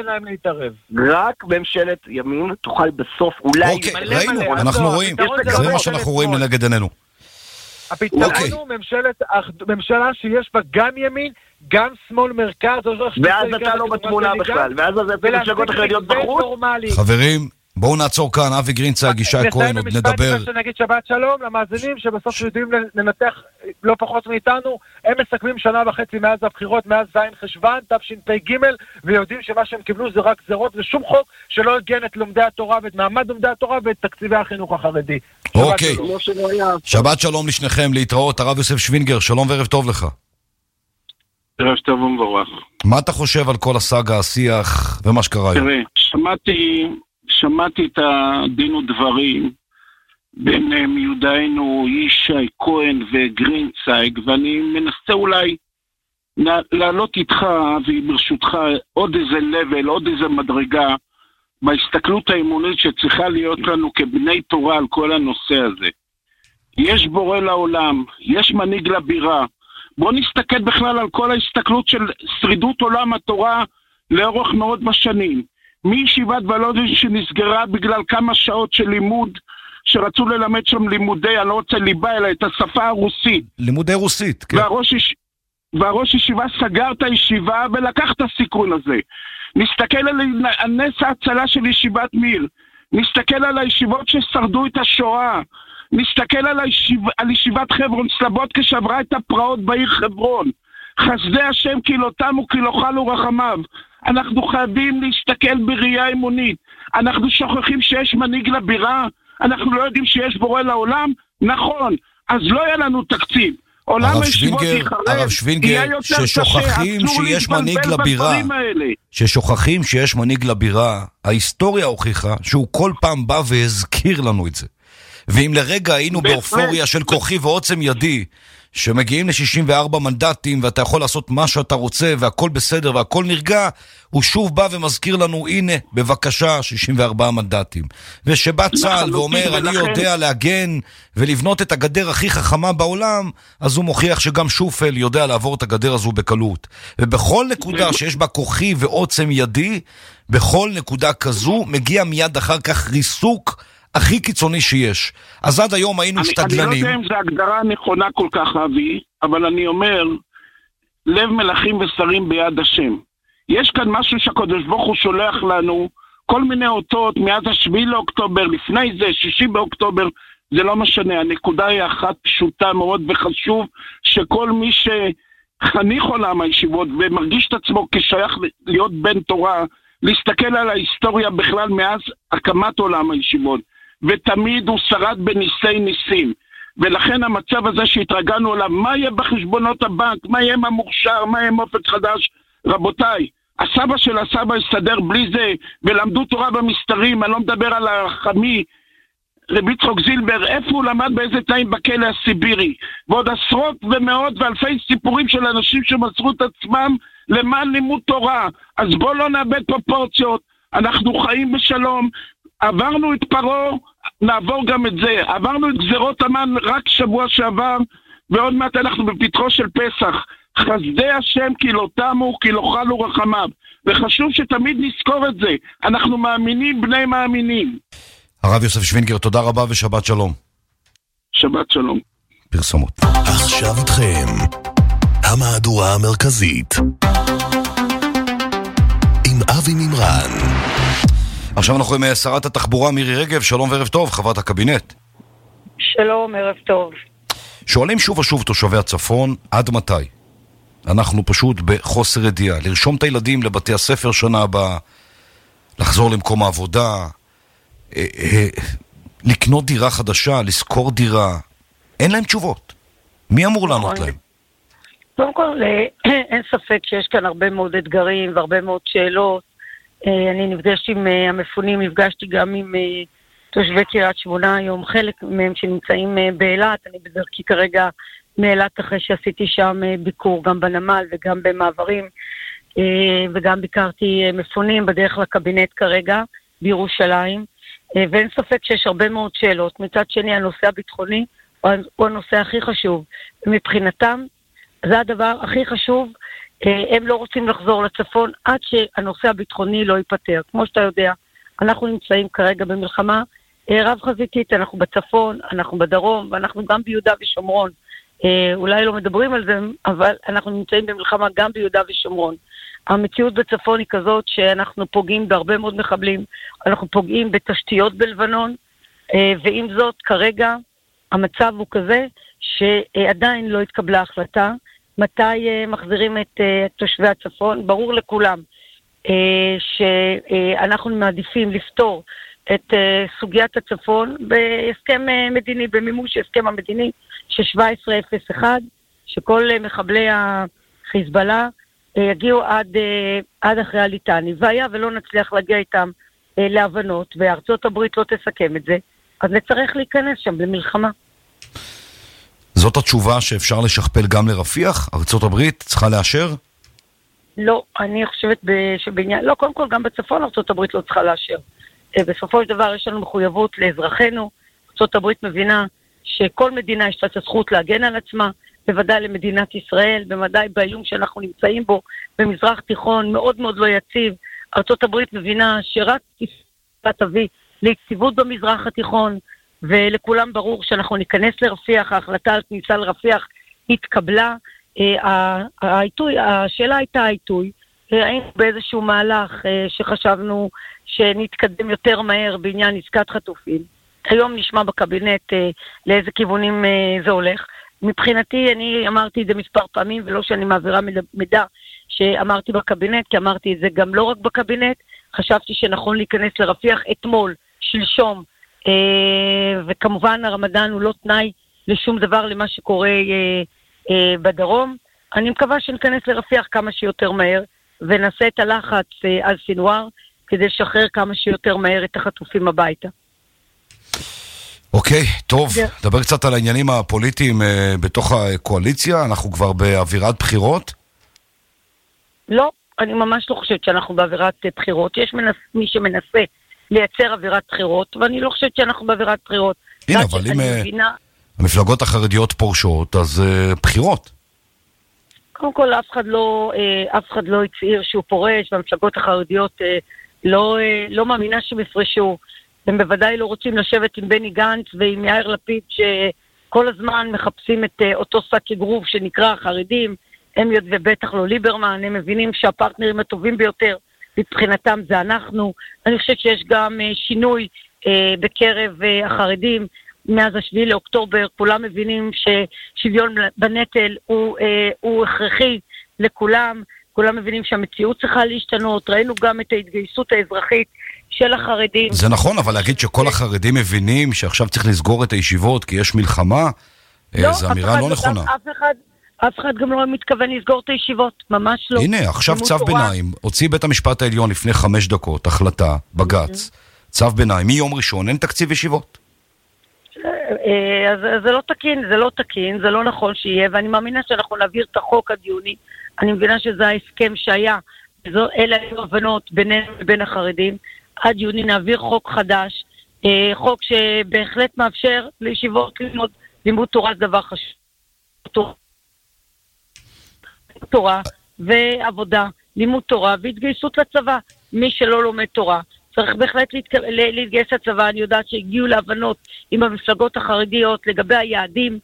רק ממשלת ימין תוכל בסוף אולי... אוקיי, ראינו, אנחנו רואים, זה מה שאנחנו רואים לנגד עינינו. הפתרון הוא ממשלה שיש בה גם ימין, גם שמאל מרכז, ואז אתה לא בתמונה בכלל, ואז המפלגות החרדיות בחוץ. חברים, בואו נעצור כאן, אבי גרינצייג, ישי כהן, עוד נדבר. נגיד שבת שלום למאזינים שבסוף יודעים לנתח לא פחות מאיתנו, הם מסכמים שנה וחצי מאז הבחירות, מאז זין חשבן, תשפ"ג, ויודעים שמה שהם קיבלו זה רק גזרות ושום חוק שלא הגן את לומדי התורה ואת מעמד לומדי התורה ואת תקציבי החינוך החרדי. אוקיי, שבת שלום לשניכם, להתראות, הרב יוסף שווינגר, שלום וערב טוב לך. ערב טוב ומבורך. מה אתה חושב על כל הסאגה, השיח ומה שקרה היום? תראה, שמעתי את הדין ודברים בין מיודענו ישי כהן וגרינצייג, ואני מנסה אולי לעלות איתך וברשותך עוד איזה לבל, עוד איזה מדרגה בהסתכלות האמונית שצריכה להיות לנו כבני תורה על כל הנושא הזה. יש בורא לעולם, יש מנהיג לבירה. בוא נסתכל בכלל על כל ההסתכלות של שרידות עולם התורה לאורך מאוד בשנים. מישיבת ולוז'ין שנסגרה בגלל כמה שעות של לימוד, שרצו ללמד שם לימודי, אני לא רוצה ליבה, אלא את השפה הרוסית. לימודי רוסית, כן. והראש ישיבה סגר את הישיבה ולקח את הסיכון הזה. נסתכל על נס ההצלה של ישיבת מיר. נסתכל על הישיבות ששרדו את השואה. נסתכל על ישיבת חברון סלבודקה שעברה את הפרעות בעיר חברון. חסדי השם כי לא תמו כי לא חלו רחמיו. אנחנו חייבים להסתכל בראייה אמונית. אנחנו שוכחים שיש מנהיג לבירה. אנחנו לא יודעים שיש בורא לעולם. נכון, אז לא יהיה לנו תקציב. הרב שווינגר, ששוכחים שיש מנהיג לבירה, ששוכחים שיש מנהיג לבירה, ההיסטוריה הוכיחה שהוא כל פעם בא והזכיר לנו את זה. ואם לרגע היינו באופוריה של כוחי ועוצם ידי, שמגיעים ל-64 מנדטים ואתה יכול לעשות מה שאתה רוצה והכל בסדר והכל נרגע, הוא שוב בא ומזכיר לנו, הנה, בבקשה, 64 מנדטים. ושבא צה"ל ואומר, אני יודע להגן ולבנות את הגדר הכי חכמה בעולם, אז הוא מוכיח שגם שופל יודע לעבור את הגדר הזו בקלות. ובכל נקודה שיש בה כוחי ועוצם ידי, בכל נקודה כזו מגיע מיד אחר כך ריסוק הכי קיצוני שיש. אז עד היום היינו משתדלנים. אני לא יודע אם זו הגדרה נכונה כל כך, אבי, אבל אני אומר, לב מלכים ושרים ביד השם. יש כאן משהו שהקדוש ברוך הוא שולח לנו, כל מיני אותות, מאז 7 לאוקטובר, לפני זה, 6 באוקטובר, זה לא משנה. הנקודה היא אחת פשוטה מאוד וחשוב, שכל מי שחניך עולם הישיבות ומרגיש את עצמו כשייך להיות בן תורה, להסתכל על ההיסטוריה בכלל מאז הקמת עולם הישיבות. ותמיד הוא שרד בניסי ניסים. ולכן המצב הזה שהתרגלנו עליו, מה יהיה בחשבונות הבנק, מה יהיה עם המוכשר, מה יהיה עם אופק חדש, רבותיי, הסבא של הסבא יסתדר בלי זה, ולמדו תורה במסתרים, אני לא מדבר על החמי, רבי יצחק זילבר, איפה הוא למד באיזה תנאים בכלא הסיבירי, ועוד עשרות ומאות ואלפי סיפורים של אנשים שמסרו את עצמם למען לימוד תורה. אז בואו לא נאבד פרופורציות, אנחנו חיים בשלום, עברנו את פרעה, נעבור גם את זה, עברנו את גזרות המן רק שבוע שעבר, ועוד מעט אנחנו בפתחו של פסח. חסדי השם כי לא תמו, כי לא חלו רחמיו. וחשוב שתמיד נזכור את זה. אנחנו מאמינים בני מאמינים. הרב יוסף שווינגר, תודה רבה ושבת שלום. שבת שלום. פרסומות. עכשיו איתכם, המהדורה המרכזית. עם אבי מימרן. עכשיו אנחנו עם שרת התחבורה מירי רגב, שלום וערב טוב, חברת הקבינט. שלום, ערב טוב. שואלים שוב ושוב תושבי הצפון, עד מתי? אנחנו פשוט בחוסר ידיעה. לרשום את הילדים לבתי הספר שנה הבאה, לחזור למקום העבודה, לקנות דירה חדשה, לשכור דירה. אין להם תשובות. מי אמור לענות להם? קודם כל, אין ספק שיש כאן הרבה מאוד אתגרים והרבה מאוד שאלות. אני נפגשתי עם המפונים, נפגשתי גם עם תושבי קריית שמונה היום, חלק מהם שנמצאים באילת. אני בדרכי כרגע מאילת אחרי שעשיתי שם ביקור גם בנמל וגם במעברים, וגם ביקרתי מפונים בדרך לקבינט כרגע בירושלים, ואין ספק שיש הרבה מאוד שאלות. מצד שני, הנושא הביטחוני הוא הנושא הכי חשוב. מבחינתם, זה הדבר הכי חשוב. הם לא רוצים לחזור לצפון עד שהנושא הביטחוני לא ייפטר. כמו שאתה יודע, אנחנו נמצאים כרגע במלחמה רב חזיתית, אנחנו בצפון, אנחנו בדרום, ואנחנו גם ביהודה ושומרון. אולי לא מדברים על זה, אבל אנחנו נמצאים במלחמה גם ביהודה ושומרון. המציאות בצפון היא כזאת שאנחנו פוגעים בהרבה מאוד מחבלים, אנחנו פוגעים בתשתיות בלבנון, ועם זאת כרגע המצב הוא כזה שעדיין לא התקבלה החלטה מתי מחזירים את תושבי הצפון. ברור לכולם שאנחנו מעדיפים לפתור את סוגיית הצפון בהסכם מדיני, במימוש הסכם המדיני של 1701, שכל מחבלי החיזבאללה יגיעו עד אחרי הליטני, והיה ולא נצליח להגיע איתם להבנות, וארצות הברית לא תסכם את זה, אז נצטרך להיכנס שם למלחמה. זאת התשובה שאפשר לשכפל גם לרפיח? ארצות הברית צריכה לאשר? לא, אני חושבת שבעניין, לא, קודם כל גם בצפון ארצות הברית לא צריכה לאשר. בסופו של דבר יש לנו מחויבות לאזרחינו. ארצות הברית מבינה שכל מדינה יש את הזכות להגן על עצמה, בוודאי למדינת ישראל, בוודאי באיום שאנחנו נמצאים בו, במזרח תיכון מאוד מאוד לא יציב. ארצות הברית מבינה שרק תביא ליציבות במזרח התיכון, ולכולם ברור שאנחנו ניכנס לרפיח. ההחלטה על כניסה לרפיח התקבלה. השאלה הייתה העיתוי. היינו באיזשהו מהלך שחשבנו שנתקדם יותר מהר בעניין עסקת חטופים. היום נשמע בקבינט לאיזה כיוונים זה הולך. מבחינתי, אני אמרתי את זה מספר פעמים, ולא שאני מעבירה מידע שאמרתי בקבינט, כי אמרתי את זה גם לא רק בקבינט. חשבתי שנכון להיכנס לרפיח אתמול, שלשום, וכמובן הרמדאן הוא לא תנאי לשום דבר למה שקורה בדרום. אני מקווה שניכנס לרפיח כמה שיותר מהר, ונעשה את הלחץ על סינואר, כדי לשחרר כמה שיותר מהר את החטופים הביתה. אוקיי, טוב, דבר קצת על העניינים הפוליטיים בתוך הקואליציה. אנחנו כבר באווירת בחירות? לא, אני ממש לא חושבת שאנחנו באווירת בחירות. יש מי שמנסה לייצר אווירת בחירות, ואני לא חושבת שאנחנו באווירת בחירות. הנה, אבל אם המפלגות החרדיות פורשות, אז בחירות. קודם כל, אף אחד לא הצעיר שהוא פורש, והמפלגות החרדיות לא מאמינה שהם יפרשו. הם בוודאי לא רוצים לשבת עם בני גנץ ועם יאיר לפיד, שכל הזמן מחפשים את אותו שק אגרוף שנקרא החרדים, הם ובטח לא ליברמן. הם מבינים שהפרטנרים הטובים ביותר מבחינתם זה אנחנו. אני חושבת שיש גם שינוי בקרב החרדים מאז 7 לאוקטובר. כולם מבינים ששוויון בנטל הוא הכרחי לכולם. כולם מבינים שהמציאות צריכה להשתנות. ראינו גם את ההתגייסות האזרחית של החרדים. זה נכון, אבל להגיד שכל החרדים מבינים שעכשיו צריך לסגור את הישיבות כי יש מלחמה, זו אמירה לא נכונה. אף אחד גם לא מתכוון לסגור את הישיבות, ממש לא. הנה, עכשיו צו ביניים. הוציא בית המשפט העליון לפני 5 דקות, החלטה, בגץ, צו ביניים. מיום ראשון אין תקציב ישיבות. אז זה לא תקין, זה לא נכון שיהיה, ואני מאמינה שאנחנו נעביר את החוק עד יוני. אני מבינה שזה ההסכם שהיה, אלה היו הבנות בינינו ובין החרדים. עד יוני נעביר חוק חדש, חוק שבהחלט מאפשר לישיבות לימוד תורה, זה דבר חשוב. תורה ועבודה, לימוד תורה והתגייסות לצבא. מי שלא לומד תורה צריך בהחלט להתגייס לצבא. אני יודעת שהגיעו להבנות עם המפלגות החרדיות לגבי היעדים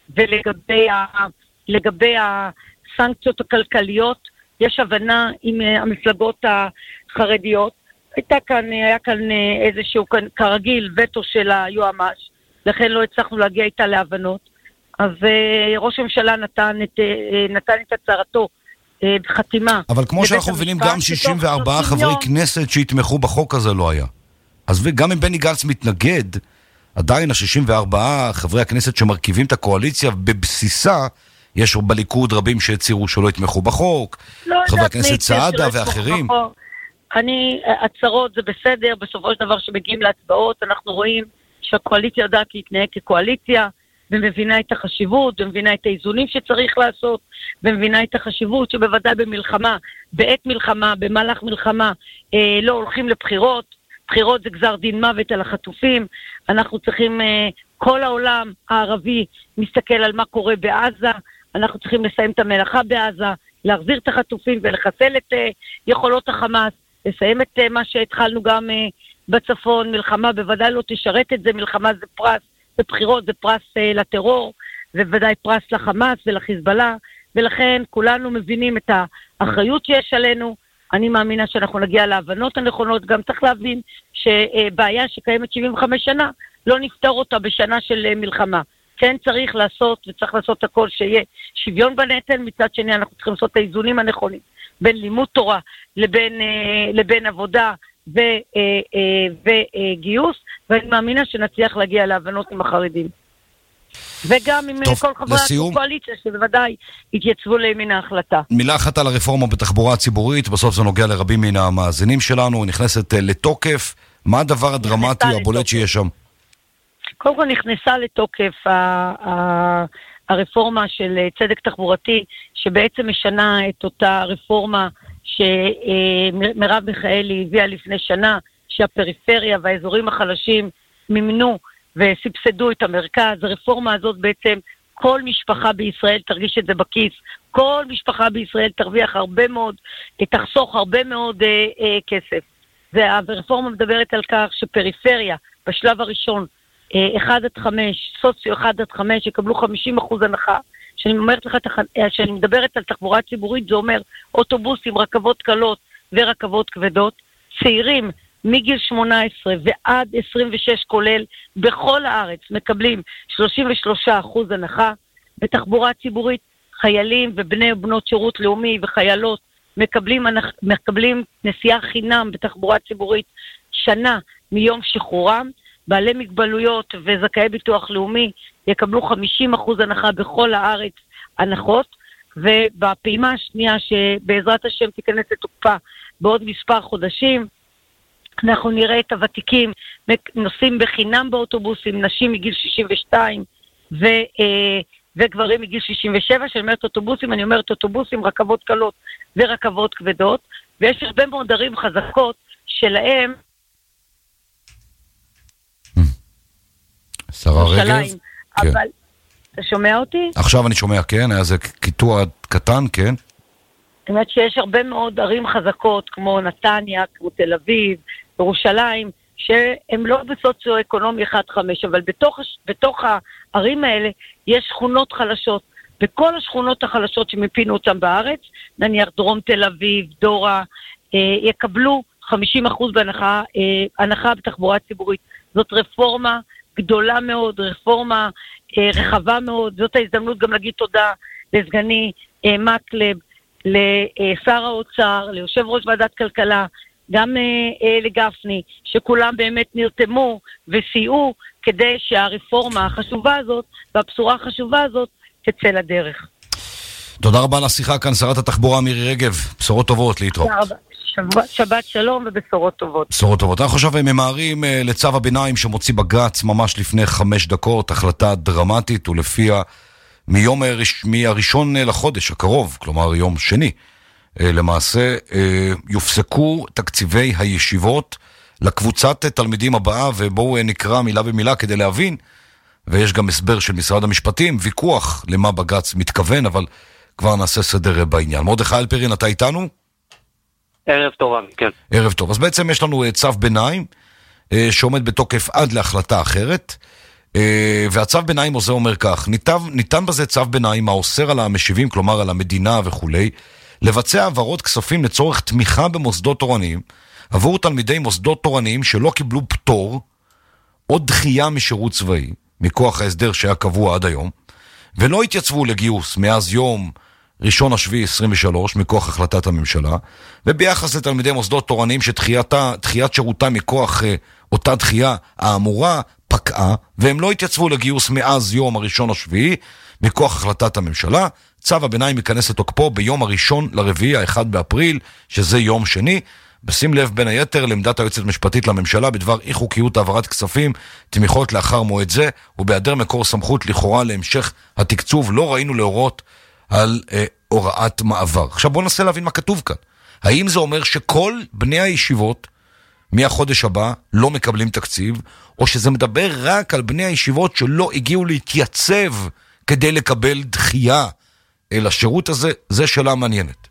ולגבי הסנקציות הכלכליות. יש הבנה עם המפלגות החרדיות, היה כאן איזשהו, כרגיל, וטו של היועמ"ש, לכן לא הצלחנו להגיע איתה להבנות. אז ראש הממשלה נתן את הצהרתו בחתימה. אבל כמו שאנחנו מבינים, גם 64 חברי כנסת שהתמכו בחוק הזה לא היה. אז גם אם בני גנץ מתנגד, עדיין ה-64 חברי הכנסת שמרכיבים את הקואליציה בבסיסה, יש בליכוד רבים שהצירו שלא יתמכו בחוק, חברי הכנסת סעדה ואחרים. הצהרות זה בסדר, בסופו של דבר שמגיעים להצבעות, אנחנו רואים שהקואליציה יודעת להתנהג כקואליציה, ומבינה את החשיבות, ומבינה את האיזונים שצריך לעשות, ומבינה את החשיבות שבוודאי במלחמה, בעת מלחמה, במהלך מלחמה, לא הולכים לבחירות, בחירות זה גזר דין מוות על החטופים, אנחנו צריכים, כל העולם הערבי מסתכל על מה קורה בעזה, אנחנו צריכים לסיים את המלאכה בעזה, להחזיר את החטופים ולחסל את יכולות החמאס, לסיים את מה שהתחלנו גם בצפון, מלחמה בוודאי לא תשרת את זה, מלחמה זה פרס, בבחירות זה פרס לטרור, זה ודאי פרס לחמאס ולחיזבאללה, ולכן כולנו מבינים את האחריות שיש עלינו, אני מאמינה שאנחנו נגיע להבנות הנכונות, גם צריך להבין שבעיה שקיימת 75 שנה, לא נפתר אותה בשנה של מלחמה. כן צריך לעשות, וצריך לעשות הכל שיהיה שוויון בנטל, מצד שני אנחנו צריכים לעשות את האיזונים הנכונים, בין לימוד תורה לבין עבודה וגיוס, ואני מאמינה שנצליח להגיע להבנות עם החרדים. וגם עם כל חברי הקואליציה שבוודאי התייצבו לימין ההחלטה. מילה אחת על הרפורמה בתחבורה הציבורית, בסוף זה נוגע לרבים מן המאזינים שלנו, נכנסת לתוקף, מה הדבר הדרמטי או הבולט שיש שם? קודם כל נכנסה לתוקף הרפורמה של צדק תחבורתי, שבעצם משנה את אותה רפורמה שמרב מיכאלי הביאה לפני שנה, שהפריפריה והאזורים החלשים מימנו וסבסדו את המרכז. הרפורמה הזאת בעצם כל משפחה בישראל תרגיש את זה בכיס, כל משפחה בישראל תרוויח הרבה מאוד, תחסוך הרבה מאוד כסף. והרפורמה מדברת על כך שפריפריה בשלב הראשון 1-5, סוציו 1-5 יקבלו 50% הנחה. שאני מדברת על תחבורה ציבורית, זה אומר אוטובוסים, רכבות קלות ורכבות כבדות, צעירים מגיל 18 ועד 26 כולל בכל הארץ מקבלים 33% הנחה. בתחבורה ציבורית חיילים ובני ובנות שירות לאומי וחיילות מקבלים נסיעה חינם בתחבורה ציבורית שנה מיום שחרורם. בעלי מגבלויות וזכאי ביטוח לאומי יקבלו 50% הנחה בכל הארץ הנחות, ובפעימה השנייה שבעזרת השם תיכנס לתוקפה בעוד מספר חודשים, אנחנו נראה את הוותיקים נוסעים בחינם באוטובוסים, נשים מגיל 62 וגברים מגיל 67, שאני אומרת אוטובוסים, אני אומרת אוטובוסים, רכבות קלות ורכבות כבדות, ויש הרבה מאוד ערים חזקות שלהם שרה רגב? אבל אתה שומע אותי? עכשיו אני שומע, כן, היה זה קיטוע קטן, כן. זאת אומרת שיש הרבה מאוד ערים חזקות, כמו נתניה, כמו תל אביב, ירושלים, שהם לא בסוציו-אקונומי 1-5, אבל בתוך הערים האלה יש שכונות חלשות. בכל השכונות החלשות שמפינו אותם בארץ, נניח דרום תל אביב, דורה, יקבלו 50% בהנחה בתחבורה ציבורית. זאת רפורמה גדולה מאוד, רפורמה רחבה מאוד. זאת ההזדמנות גם להגיד תודה לסגני מקלב, לשר האוצר, ליושב ראש ועדת כלכלה, גם לגפני, שכולם באמת נרתמו וסייעו כדי שהרפורמה החשובה הזאת והבשורה החשובה הזאת תצא לדרך. תודה רבה על השיחה כאן, שרת התחבורה מירי רגב. בשורות טובות, להתראות. תודה רבה. שבת שלום ובשורות טובות. בשורות טובות. אנחנו עכשיו ממהרים לצו הביניים שמוציא בג"ץ ממש לפני 5 דקות, החלטה דרמטית, ולפיה מהראשון לחודש הקרוב, כלומר יום שני, למעשה יופסקו תקציבי הישיבות לקבוצת תלמידים הבאה, ובואו נקרא מילה במילה כדי להבין, ויש גם הסבר של משרד המשפטים, ויכוח למה בג"ץ מתכוון, אבל כבר נעשה סדר בעניין. מרדכי אלפרין, אתה איתנו? ערב טוב, כן. ערב טוב. אז בעצם יש לנו צו ביניים שעומד בתוקף עד להחלטה אחרת, והצו ביניים הזה אומר כך, ניתן בזה צו ביניים האוסר על המשיבים, כלומר על המדינה וכולי, לבצע העברות כספים לצורך תמיכה במוסדות תורניים, עבור תלמידי מוסדות תורניים שלא קיבלו פטור או דחייה משירות צבאי, מכוח ההסדר שהיה קבוע עד היום, ולא התייצבו לגיוס מאז יום 1/7/23 מכוח החלטת הממשלה, וביחס לתלמידי מוסדות תורניים שדחיית שירותם מכוח אותה דחייה האמורה פקעה, והם לא התייצבו לגיוס מאז יום 1/7 מכוח החלטת הממשלה, צו הביניים ייכנס לתוקפו ביום 1/4, 1 באפריל, שזה יום שני, בשים לב בין היתר לעמדת היועצת המשפטית לממשלה בדבר אי חוקיות העברת כספים, תמיכות לאחר מועד זה, ובהיעדר מקור סמכות לכאורה להמשך התקצוב, לא ראינו להורות על הוראת מעבר. עכשיו בואו ננסה להבין מה כתוב כאן. האם זה אומר שכל בני הישיבות מהחודש הבא לא מקבלים תקציב, או שזה מדבר רק על בני הישיבות שלא הגיעו להתייצב כדי לקבל דחייה אל השירות הזה? זה שאלה מעניינת.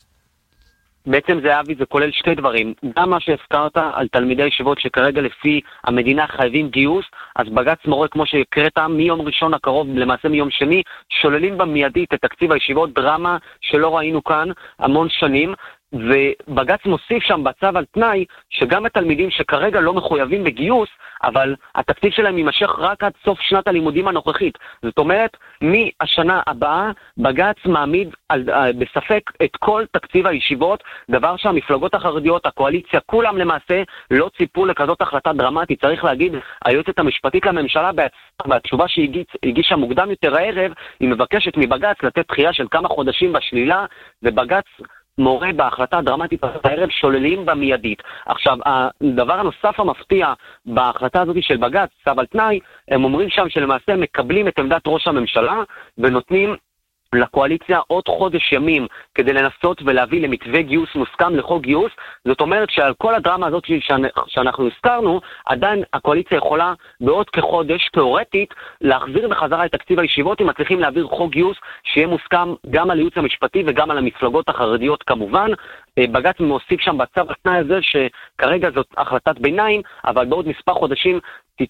בעצם זה אבי, זה כולל שתי דברים. גם מה שהזכרת על תלמידי ישיבות שכרגע לפי המדינה חייבים גיוס, אז בג"ץ מורה, כמו שהקראת, מיום ראשון הקרוב, למעשה מיום שני, שוללים במיידית את תקציב הישיבות, דרמה שלא ראינו כאן המון שנים, ובג"ץ מוסיף שם בצו על תנאי שגם התלמידים שכרגע לא מחויבים בגיוס, אבל התקציב שלהם יימשך רק עד סוף שנת הלימודים הנוכחית. זאת אומרת, מהשנה הבאה בג"ץ מעמיד בספק את כל תקציב הישיבות, דבר שהמפלגות החרדיות, הקואליציה, כולם למעשה לא ציפו לכזאת החלטה דרמטית. צריך להגיד, היועצת המשפטית לממשלה בתשובה שהגישה מוקדם יותר הערב, היא מבקשת מבג"ץ לתת דחייה של כמה חודשים בשלילה, ובג"ץ מורה בהחלטה הדרמטית הערב שוללים במיידית. עכשיו, הדבר הנוסף המפתיע בהחלטה הזאת של בג"ץ, צו על תנאי, הם אומרים שם שלמעשה מקבלים את עמדת ראש הממשלה ונותנים לקואליציה עוד חודש ימים כדי לנסות ולהביא למתווה גיוס מוסכם לחוק גיוס. זאת אומרת שעל כל הדרמה הזאת שאנחנו הזכרנו, עדיין הקואליציה יכולה בעוד כחודש תיאורטית להחזיר בחזרה את תקציב הישיבות אם מצליחים להעביר חוק גיוס שיהיה מוסכם גם על הייעוץ המשפטי וגם על המפלגות החרדיות כמובן. בג"ץ מוסיף שם בצו התנאי הזה שכרגע זאת החלטת ביניים, אבל בעוד מספר חודשים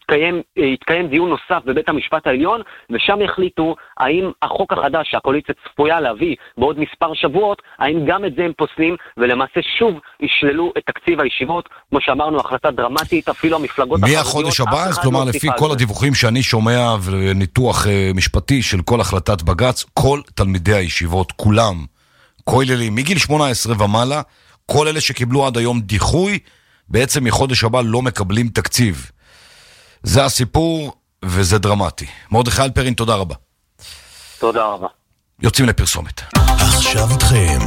יתקיים דיון נוסף בבית המשפט העליון, ושם יחליטו האם החוק החדש שהקואליציה צפויה להביא בעוד מספר שבועות, האם גם את זה הם פוסלים, ולמעשה שוב ישללו את תקציב הישיבות. כמו שאמרנו, החלטה דרמטית, אפילו המפלגות החרדיות. מהחודש הבא, כלומר לפי כל הדיווחים שאני שומע וניתוח משפטי של כל החלטת בג"ץ, כל תלמידי הישיבות, כולם, כוללים מגיל 18 ומעלה, כל אלה שקיבלו עד היום דיחוי, בעצם מחודש הבא לא מקבלים תקציב. זה הסיפור, וזה דרמטי. מרדכי אלפרין, תודה רבה. תודה רבה. יוצאים לפרסומת. עכשיו איתכם,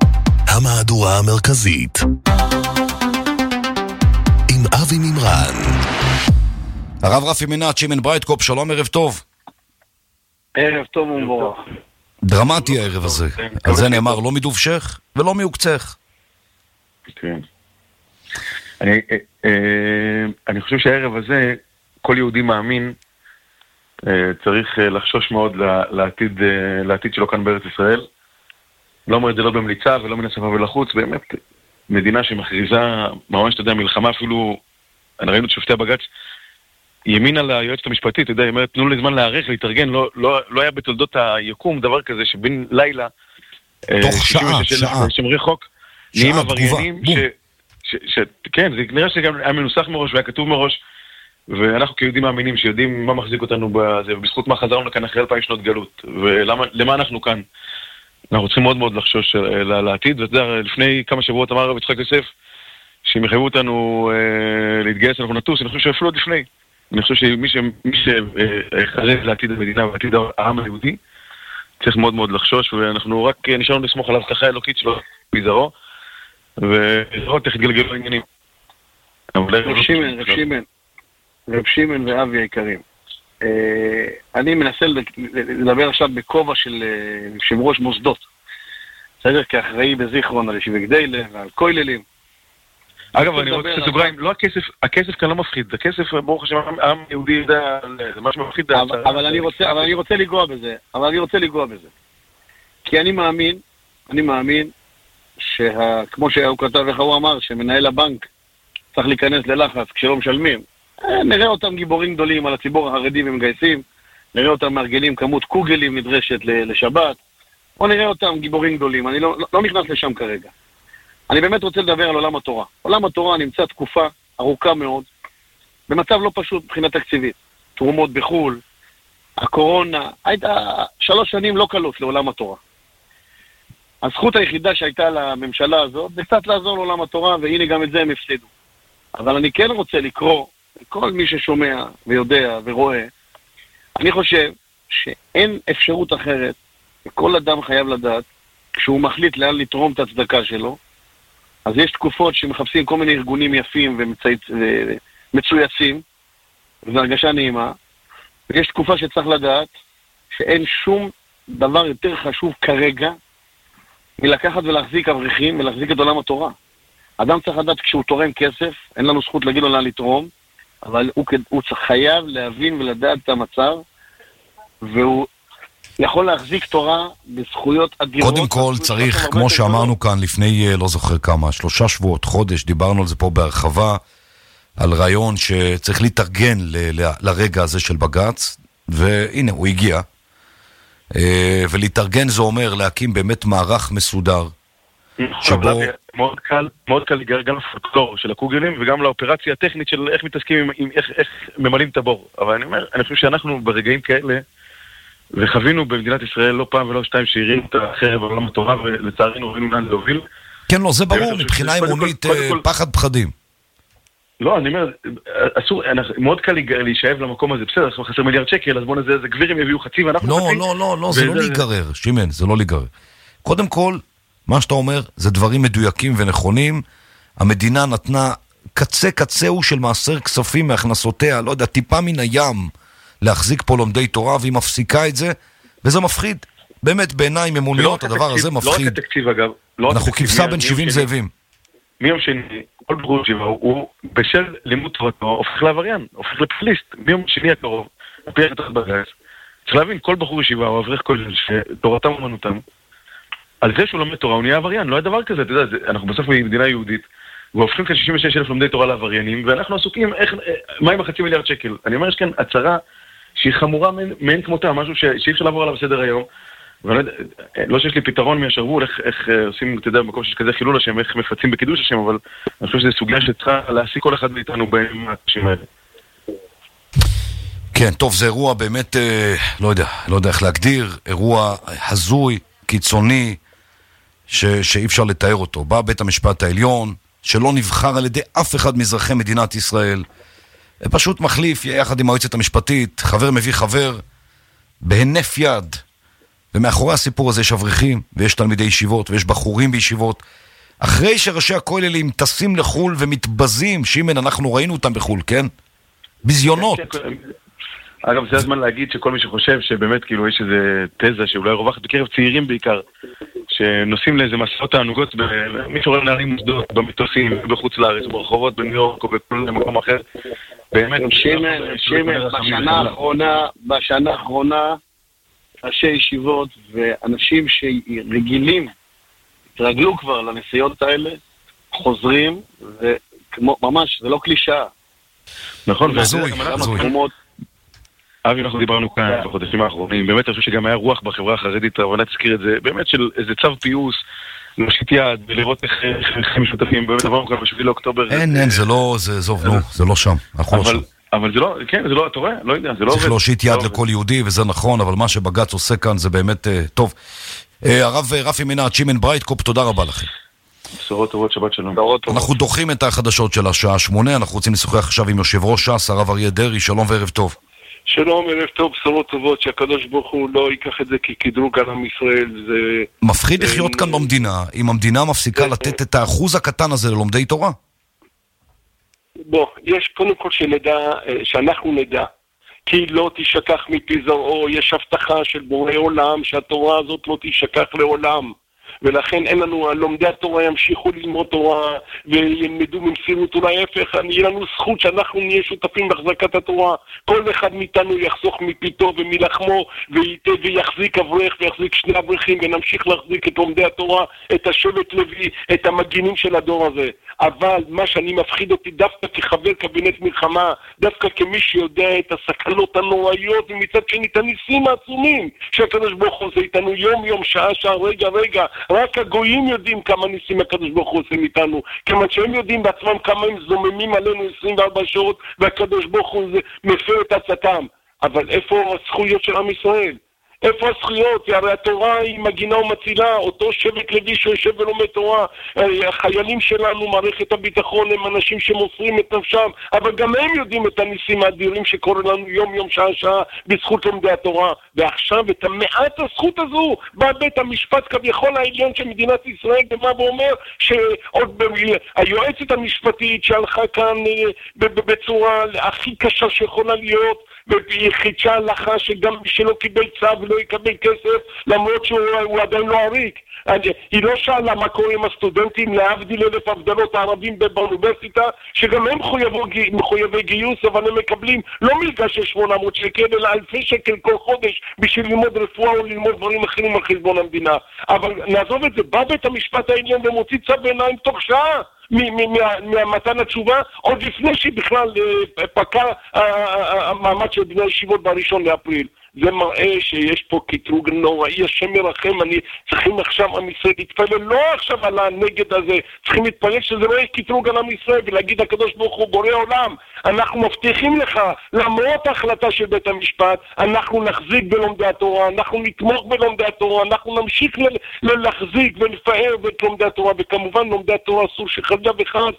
המהדורה המרכזית. עם אבי מימרן. הרב רפי מנט, שמן ברייטקופ, שלום, ערב טוב. ערב טוב ומבורך. דרמטי הערב הזה. על זה נאמר, לא מדובשך ולא מיוקצך. כן. אני חושב שהערב הזה, כל יהודי מאמין צריך לחשוש מאוד לעתיד שלו כאן בארץ ישראל. לא אומר את זה לא במליצה ולא מן השפה ולחוץ, באמת מדינה שמכריזה ממש, אתה יודע, מלחמה, אפילו ראינו את שופטי הבג"ץ ימין על היועצת המשפטית, אתה יודע, היא אומרת, תנו לי זמן להערך, להתארגן, לא היה בתולדות היקום דבר כזה שבין לילה תוך שעה שמרי חוק נהיים עבריינים כן, זה נראה שגם היה מנוסח מראש והיה כתוב מראש, ואנחנו כיהודים מאמינים שיודעים מה מחזיק אותנו בזה, ובזכות מה חזרנו לכאן אחרי 2000 שנות גלות, ולמה אנחנו כאן. אנחנו צריכים מאוד מאוד לחשוש לעתיד, ואתה יודע, לפני כמה שבועות אמר הרב יצחק יוסף, שהם יחייבו אותנו להתגייס, אנחנו נטוס, אני חושב שאפילו עוד לפני. אני חושב שמי שחרב לעתיד המדינה ועתיד העם היהודי, צריך מאוד מאוד לחשוש, ואנחנו רק נשארנו לסמוך על ההבטחה האלוקית שלו מזרעו, ולראות איך התגלגלו העניינים. רב שמעון ואבי היקרים, אני מנסה לדבר עכשיו בכובע של יושב ראש מוסדות, בסדר? כאחראי בזיכרון על ישיבי גדיילה ועל כוללים. אגב, אני רוצה שסוגריים, לא הכסף כאן לא מפחיד, הכסף ברוך השם העם יהודי יודע, זה משהו מפחיד. אבל אני רוצה לגוע בזה, כי אני מאמין כמו שהוא כתב איך הוא אמר, שמנהל הבנק צריך להיכנס ללחץ כשלא משלמים. נראה אותם גיבורים גדולים על הציבור החרדי ומגייסים, נראה אותם מארגנים כמות קוגלים נדרשת לשבת, או נראה אותם גיבורים גדולים. אני לא נכנס לשם כרגע. אני באמת רוצה לדבר על עולם התורה. עולם התורה נמצא תקופה ארוכה מאוד, במצב לא פשוט מבחינה תקציבית. תרומות בחול, הקורונה, הייתה 3 שנים לא קלות לעולם התורה. הזכות היחידה שהייתה לממשלה הזאת, זה קצת לעזור לעולם התורה, והנה גם את זה הם הפסידו. אבל אני כן רוצה לקרוא, לכל מי ששומע ויודע ורואה, אני חושב שאין אפשרות אחרת, וכל אדם חייב לדעת, כשהוא מחליט לאן לתרום את הצדקה שלו, אז יש תקופות שמחפשים כל מיני ארגונים יפים ומצויצים, וזו הרגשה נעימה, ויש תקופה שצריך לדעת שאין שום דבר יותר חשוב כרגע מלקחת ולהחזיק אברכים ולהחזיק את עולם התורה. אדם צריך לדעת כשהוא תורם כסף, אין לנו זכות להגיד לו לאן לתרום, אבל הוא חייב להבין ולדעת את המצב, והוא יכול להחזיק תורה בזכויות אדירות. קודם כל צריך, כמו שאמרנו כאן לפני לא זוכר כמה, 3 שבועות, חודש, דיברנו על זה פה בהרחבה, על רעיון שצריך להתארגן לרגע הזה של בגץ, והנה הוא הגיע, ולהתארגן זה אומר להקים באמת מערך מסודר, שבו... מאוד קל להיגרר גם לפולקלור של הקוגלים וגם לאופרציה הטכנית של איך מתעסקים עם איך ממלאים את הבור. אבל אני אומר, אני חושב שאנחנו ברגעים כאלה, וחווינו במדינת ישראל לא פעם ולא 2 שהרימו את החרב בעולם התורה, ולצערנו ראינו לאן להוביל. כן, לא, זה ברור, מבחינה אמונית פחד פחדים. לא, אני אומר, אסור, מאוד קל להישאב למקום הזה, בסדר, חסר מיליארד שקל, אז בוא נזה, איזה גבירים יביאו חצי ואנחנו חצי. לא, זה לא להיגרר, שימן, זה לא להיגרר. קודם כל, מה שאתה אומר, זה דברים מדויקים ונכונים. המדינה נתנה קצהו של מעשר כספים מהכנסותיה, לא יודע, טיפה מן הים, להחזיק פה לומדי תורה, והיא מפסיקה את זה, וזה מפחיד. באמת, בעיניים אמוניות, הדבר הזה מפחיד. לא רק התקציב, אגב. אנחנו כבשה בין 70 זאבים. מיום שני, כל בחור ישיבה, הוא בשל לימוד תורתו, הופך לעבריין, הופך לפליסט. מיום שני הקרוב, על פי החלטת בג"ץ, צריך להבין, כל בחור ישיבה, או אברך כולל, שתורתם אומנותם, על זה שהוא לומד תורה, הוא נהיה עבריין, לא היה דבר כזה, אתה יודע, אנחנו בסוף מדינה יהודית, והופכים כאן 66,000 לומדי תורה לעבריינים, ואנחנו עסוקים, מה עם 500 מיליארד שקל? אני אומר, יש כאן הצהרה שהיא חמורה מאין כמותה, משהו שאי אפשר לעבור עליו בסדר היום, ולא שיש לי פתרון מהשרוול, איך עושים, אתה יודע, במקום שיש כזה חילול השם, איך מפצים בקידוש השם, אבל אני חושב שזו סוגיה שצריכה להעסיק כל אחד מאיתנו בימים הקשים האלה. כן, טוב, זה אירוע באמת, לא יודע איך להגדיר, אירוע הזוי, קיצוני, שאי אפשר לתאר אותו. בא בית המשפט העליון, שלא נבחר על ידי אף אחד מאזרחי מדינת ישראל, פשוט מחליף יחד עם היועצת המשפטית, חבר מביא חבר, בהינף יד. ומאחורי הסיפור הזה יש אברכים, ויש תלמידי ישיבות, ויש בחורים בישיבות. אחרי שראשי הכוללים טסים לחול ומתבזים, שימן, אנחנו ראינו אותם בחול, כן? בזיונות. אגב, זה הזמן להגיד שכל מי שחושב שבאמת כאילו יש איזה תזה שאולי רווחת בקרב צעירים בעיקר, שנוסעים לאיזה מסעות תענוגות, מי שרואה נערים מוסדות, במטוסים, בחוץ לארץ, ברחובות, בניו יורק או בכל מקום אחר, באמת... שימן, בשנה האחרונה, ראשי ישיבות ואנשים שרגילים, התרגלו כבר לנסיעות האלה, חוזרים, וממש, זה לא קלישה. נכון, הזוי. אבי, אנחנו דיברנו כאן בחודשים האחרונים, באמת אני חושב שגם היה רוח בחברה החרדית, אבל נזכיר את זה, באמת של איזה צו פיוס, להושיט יד, ולראות איך הם משותפים, באמת עברנו כאן ב7 לאוקטובר. אין, זה לא, זה לא שם, אנחנו לא שם. אבל זה לא, כן, זה לא, אתה רואה? לא יודע, זה לא עובד. צריך להושיט יד לכל יהודי, וזה נכון, אבל מה שבג"ץ עושה כאן זה באמת טוב. הרב רפי מינת, שימן ברייטקופ, תודה רבה לכם. בשורות טובות, שבת שלום. אנחנו דוחים את החדשות של השעה 8, אנחנו רוצים לשוחח עכשיו עם יושב ראש ש"ס, הרב אריה דרעי, שלום וערב טוב. שלום, ערב טוב, בשורות טובות, שהקדוש ברוך הוא לא ייקח את זה כקדרוג על עם ישראל. זה מפחיד לחיות כאן במדינה, אם המדינה מפסיקה לתת את האחוז הקטן הזה ללומדי תורה. בוא, יש קודם כל שאנחנו נדע, כי לא תשכח מפי זרעו, יש הבטחה של בורא עולם שהתורה הזאת לא תשכח לעולם, ולכן אין לנו, לומדי התורה ימשיכו ללמוד תורה וילמדו ממסירות, אולי ההפך, יהיה לנו זכות שאנחנו נהיה שותפים בהחזקת התורה, כל אחד מאיתנו יחסוך מפיתו ומלחמו ויחזיק אברך ויחזיק 2 אברכים ונמשיך להחזיק את לומדי התורה, את השבט לוי, את המגינים של הדור הזה. אבל מה שאני מפחיד אותי דווקא כחבר קבינט מלחמה, דווקא כמי שיודע את הסכנות הנוראיות, ומצד שני את הניסים העצומים שהקדוש ברוך הוא עושה איתנו יום יום, שעה שעה, רגע רגע, רק הגויים יודעים כמה ניסים הקדוש ברוך הוא עושים איתנו, כיוון שהם יודעים בעצמם כמה הם זוממים עלינו 24 שעות, והקדוש ברוך הוא מפר את עצתם. אבל איפה הזכויות של עם ישראל? איפה הזכויות? הרי התורה היא מגינה ומצילה, אותו שבט לוי שיושב ולומד תורה. החיילים שלנו, מערכת הביטחון, הם אנשים שמוסרים את נפשם, אבל גם הם יודעים את הניסים האדירים שקוראים לנו יום יום שעה שעה בזכות לומדי התורה. ועכשיו את המעט הזכות הזו בא בית המשפט כביכול העליון של מדינת ישראל, ומה ואומר שעוד היועצת המשפטית שהלכה כאן בצורה הכי קשה שיכולה להיות, והיא חידשה הלכה שגם מי שלא קיבל צו ולא יקבל כסף, למרות שהוא עדיין לא עריק. היא לא שאלה מה קורה עם הסטודנטים, להבדיל אלף הבדלות הערבים באוניברסיטה, שגם הם מחויבי גיוס, אבל הם מקבלים לא מלגה של 800 שקל, אלא אלפי שקל כל חודש, בשביל ללמוד רפואה או ללמוד דברים אחרים על חשבון המדינה. אבל נעזוב את זה, בא בית המשפט העליון ומוציא צו ביניים תוך שעה מהמתן התשובה, עוד לפני שבכלל פקע המעמד של בני הישיבות ב1 לאפריל. זה מראה שיש פה קטרוג נוראי, השם ירחם, צריכים עכשיו עם ישראל להתפלל, לא עכשיו על הנגד הזה, צריכים להתפלל שזה לא יהיה קטרוג על עם ישראל, ולהגיד הקדוש ברוך הוא בורא עולם, אנחנו מבטיחים לך, למרות ההחלטה של בית המשפט, אנחנו נחזיק בלומדי התורה, אנחנו נתמוך בלומדי התורה, אנחנו נמשיך להחזיק ולפאר את לומדי התורה, וכמובן לומדי התורה אסור שחלילה וחס,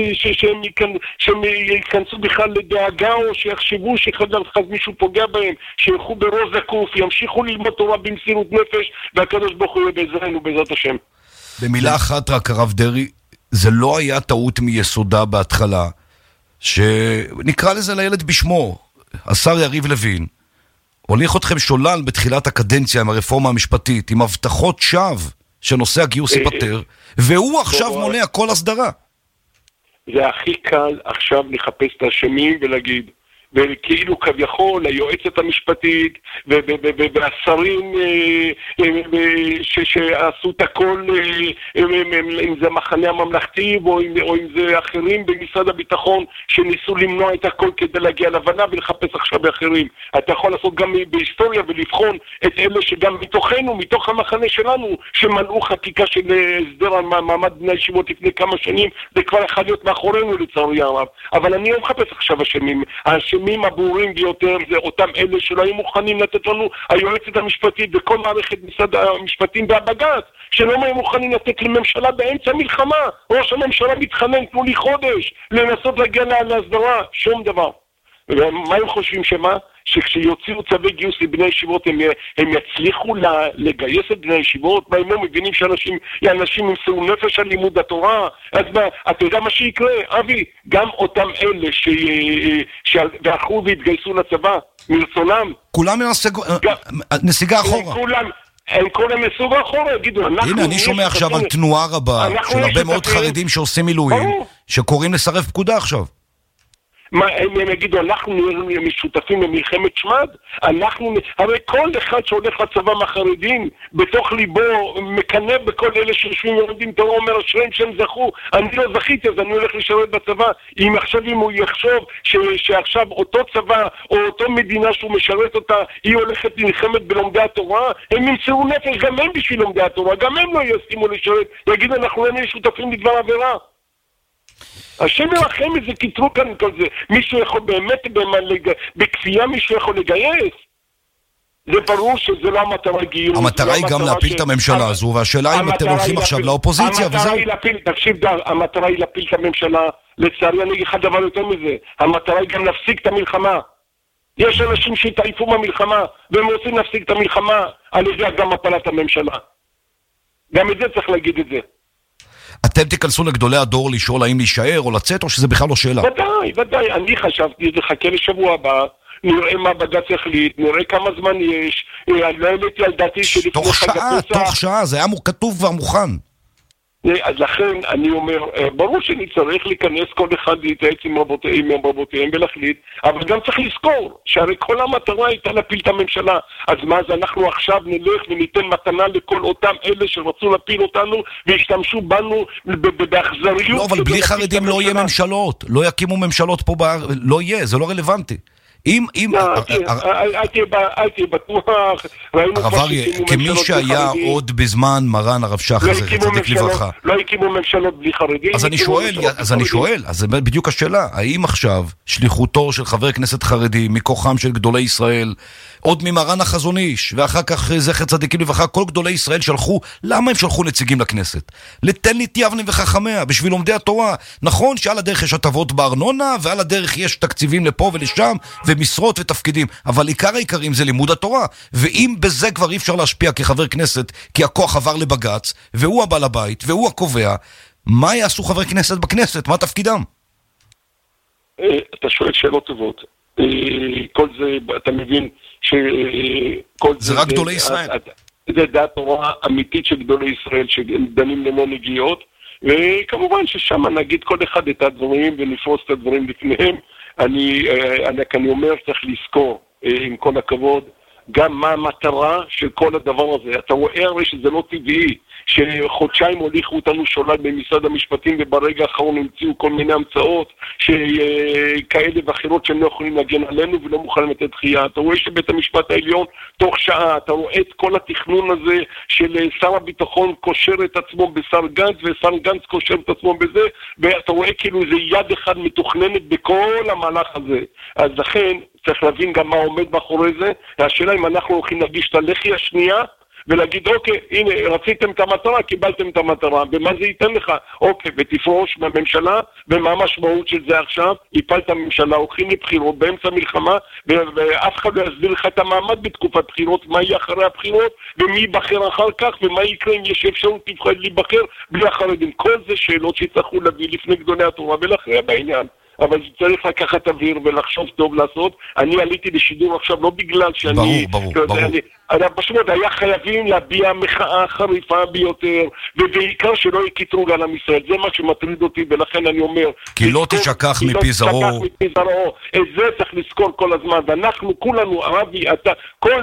שהם ייכנסו בכלל לדאגה, או שיחשבו שחלילה וחס מישהו פוגע בהם, שילכו בראש זקוף, ימשיכו ללמוד תורה במסירות נפש, והקדוש ברוך הוא בעזרנו, בעזרת השם. במילה אחת רק, הרב דרעי, זה לא היה טעות מיסודה בהתחלה, שנקרא לזה לילד בשמו, השר יריב לוין, הוליך אתכם שולל בתחילת הקדנציה עם הרפורמה המשפטית, עם הבטחות שווא שנושא הגיוס ייפטר, והוא עכשיו מונע כל הסדרה. זה הכי קל עכשיו לחפש את השמים ולהגיד, וכאילו כביכול היועצת המשפטית והשרים שעשו את הכל, אם זה מחנה הממלכתי או אם זה אחרים במשרד הביטחון שניסו למנוע את הכל כדי להגיע להבנה ולחפש עכשיו באחרים. אתה יכול לעשות גם בהיסטוריה ולבחון את אלה שגם מתוכנו, מתוך המחנה שלנו, שמנעו חקיקה של הסדר על מעמד בני הישיבות לפני כמה שנים, זה כבר יכול להיות מאחורינו לצערי הרב. אבל אני לא מחפש עכשיו השמים הברורים ביותר, זה אותם אלה שלא היו מוכנים לתת לנו, היועצת המשפטית וכל מערכת משרד המשפטים והבג"ץ, שלא היו מוכנים לתת לממשלה באמצע מלחמה. ראש הממשלה מתחנן, תנו לי חודש לנסות להגיע להסדרה, שום דבר. ומה הם חושבים שמה? שכשיוציאו צווי גיוס לבני ישיבות הם יצליחו לגייס את בני ישיבות? מה הם לא מבינים שאנשים ימסרו נפש על לימוד התורה? אז מה, אתה יודע מה שיקרה, אבי? גם אותם אלה שהלכו והתגייסו לצבא מרצונם, כולם נסיגה אחורה, הם כולם מסוג אחורה, יגידו, הנה, אני שומע עכשיו על תנועה רבה של הרבה מאוד חרדים שעושים מילואים, שקוראים לסרב פקודה עכשיו. מה, הם יגידו, אנחנו נהיה משותפים במלחמת שמד? הרי כל אחד שהולך לצבא מהחרדים, בתוך ליבו, מקנא בכל אלה שיושבים ולומדים תורה, אומר, אשריהם שהם זכו, אני לא זכיתי, אז אני הולך לשרת בצבא. אם הוא יחשוב שעכשיו אותו צבא, או אותו מדינה שהוא משרת אותה, היא הולכת ללחמת בלומדי התורה, הם ימצאו נפש גם הם בשביל לומדי התורה, גם הם לא יסכימו לשרת, יגידו, אנחנו לא נהיה שותפים לדבר עבירה. השם ירחם איזה קטרוג כאן כזה, מישהו יכול באמת, בכפייה מישהו יכול לגייס? זה ברור שזה לא המטרה גיוס. המטרה היא גם להפיל את הממשלה הזו, והשאלה אם אתם הולכים עכשיו לאופוזיציה וזהו. תקשיב דר, המטרה היא להפיל את הממשלה, לצערי אני אגיד לך דבר יותר מזה, המטרה היא גם להפסיק את המלחמה. יש אנשים שהתעייפו מהמלחמה, והם רוצים להפסיק את המלחמה, על ידי גם הפלת הממשלה. גם את זה צריך להגיד את זה. אתם תיכנסו לגדולי הדור לשאול האם להישאר או לצאת, או שזה בכלל לא שאלה? ודאי, אני חשבתי, זה חכה לשבוע הבא, נראה מה בג"ץ יחליט, נראה כמה זמן יש, לא העליתי על דעתי שלפני חג הפסח. תוך שעה, זה היה כתוב כבר מוכן. אז לכן אני אומר, ברור שאני צריך להיכנס כל אחד להתייעץ עם רבותיהם ולהחליט, אבל גם צריך לזכור שהרי כל המטרה הייתה להפיל את הממשלה. אז מה, אז אנחנו עכשיו נלך וניתן מתנה לכל אותם אלה שרצו להפיל אותנו והשתמשו בנו באכזריות? לא, אבל בלי חרדים לא יהיה ממשלות, לא יקימו ממשלות פה, לא יהיה, זה לא רלוונטי. אל תהיה בטוח. הרב אריה, כמי שהיה עוד בזמן מרן הרב שחר, צדיק לברכה. לא הקימו ממשלות בלי חרדים. אז אני שואל, אז זה בדיוק השאלה, האם עכשיו שליחותו של חבר כנסת חרדי, מכוחם של גדולי ישראל, עוד ממרן החזון איש, ואחר כך זכר צדיקים לברכה, כל גדולי ישראל שלחו, למה הם שלחו נציגים לכנסת? לתלמידי יבנה וחכמיה, בשביל לומדי התורה. נכון שעל הדרך יש הטבות בארנונה, ועל הדרך יש תקציבים לפה ולשם, ומשרות ותפקידים, אבל עיקר העיקרים זה לימוד התורה. ואם בזה כבר אי אפשר להשפיע כחבר כנסת, כי הכוח עבר לבגץ, והוא הבעל הבית, והוא הקובע, מה יעשו חברי כנסת בכנסת? מה תפקידם? אתה שואל שאלות טובות. כל זה, אתה מבין שכל זה רק גדולי ישראל. זה דעת תורה אמיתית של גדולי ישראל שדנים ללא נגיעות, וכמובן ששם נגיד כל אחד את הדברים ונפרוס את הדברים לפניהם. אני אומר, צריך לזכור, עם כל הכבוד, גם מה המטרה של כל הדבר הזה. אתה רואה הרי שזה לא טבעי, שחודשיים הוליכו אותנו שולל במשרד המשפטים, וברגע האחרון המציאו כל מיני המצאות כאלה ואחרות שהם לא יכולים להגן עלינו ולא מוכנים לתת דחייה. אתה רואה שבית המשפט העליון תוך שעה, אתה רואה את כל התכנון הזה של שר הביטחון קושר את עצמו בשר גנץ, ושר גנץ קושר את עצמו בזה, ואתה רואה כאילו זה יד אחד מתוכננת בכל המהלך הזה. אז לכן צריך להבין גם מה עומד מאחורי זה. השאלה אם אנחנו הולכים להגיש את הלחי השנייה ולהגיד, אוקיי, הנה, רציתם את המטרה, קיבלתם את המטרה, ומה זה ייתן לך? אוקיי, ותפרוש מהממשלה, ומה המשמעות של זה עכשיו? הפלת הממשלה, הולכים לבחירות באמצע מלחמה, ואף אחד לא יסביר לך את המעמד בתקופת בחירות, מה יהיה אחרי הבחירות, ומי ייבחר אחר כך, ומה יקרה אם יש אפשרות להיבחר בלי החרדים. כל זה שאלות שצריכו להביא לפני גדולי התורה ולהכריע בעניין. אבל צריך לקחת אוויר ולחשוב טוב לעשות. אני עליתי לשידור עכשיו לא בגלל שאני... ברור. פשוט היה חייבים להביע מחאה חריפה ביותר, ובעיקר שלא יקטרו גל עם ישראל. זה מה שמטריד אותי, ולכן אני אומר... כי לא תשכח מפי זרעו. את זה צריך לזכור כל הזמן, ואנחנו כולנו, הרבי, אתה, כל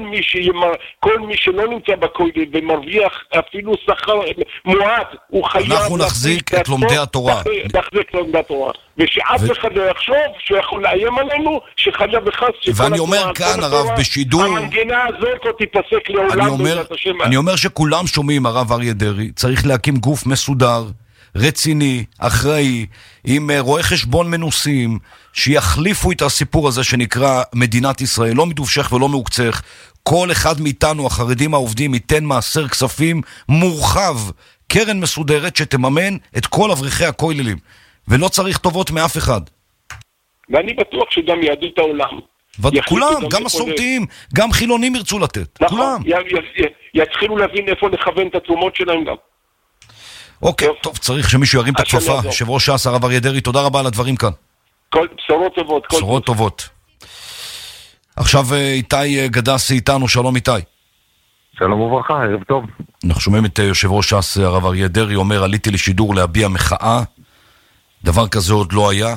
מי שלא נמצא בכולל ומרוויח אפילו שכר מועט, הוא חייב... אנחנו נחזיק את לומדי התורה. נחזיק לומדי התורה. ושאף אחד לא יחשוב שהוא יכול לאיים עלינו, שחלילה וחס... ואני אומר כאן, הרב, בשידור... המנגינה הזאת לא תיפסק לעולם. אני אומר שכולם שומעים, הרב אריה דרעי, צריך להקים גוף מסודר, רציני, אחראי, עם רואי חשבון מנוסים, שיחליפו את הסיפור הזה שנקרא מדינת ישראל, לא מדובשך ולא מעוקצך. כל אחד מאיתנו, החרדים העובדים, ייתן מעשר כספים מורחב, קרן מסודרת שתממן את כל אברכי הכוללים. ולא צריך טובות מאף אחד. ואני בטוח שגם יהדות העולם. כולם, גם מסורתיים, גם חילונים ירצו לתת. נכון, כולם. יתחילו להבין איפה לכוון את התרומות שלהם גם. אוקיי, טוב, צריך שמישהו ירים את הכפפה. יושב ראש ש"ס, הרב אריה דרעי, תודה רבה על הדברים כאן. בשורות טובות. בשורות טובות. עכשיו איתי גדסי איתנו, שלום איתי. שלום וברכה, ערב טוב. אנחנו שומעים את יושב ראש ש"ס, הרב אריה דרעי, אומר, עליתי לשידור להביע מחאה. דבר כזה עוד לא היה,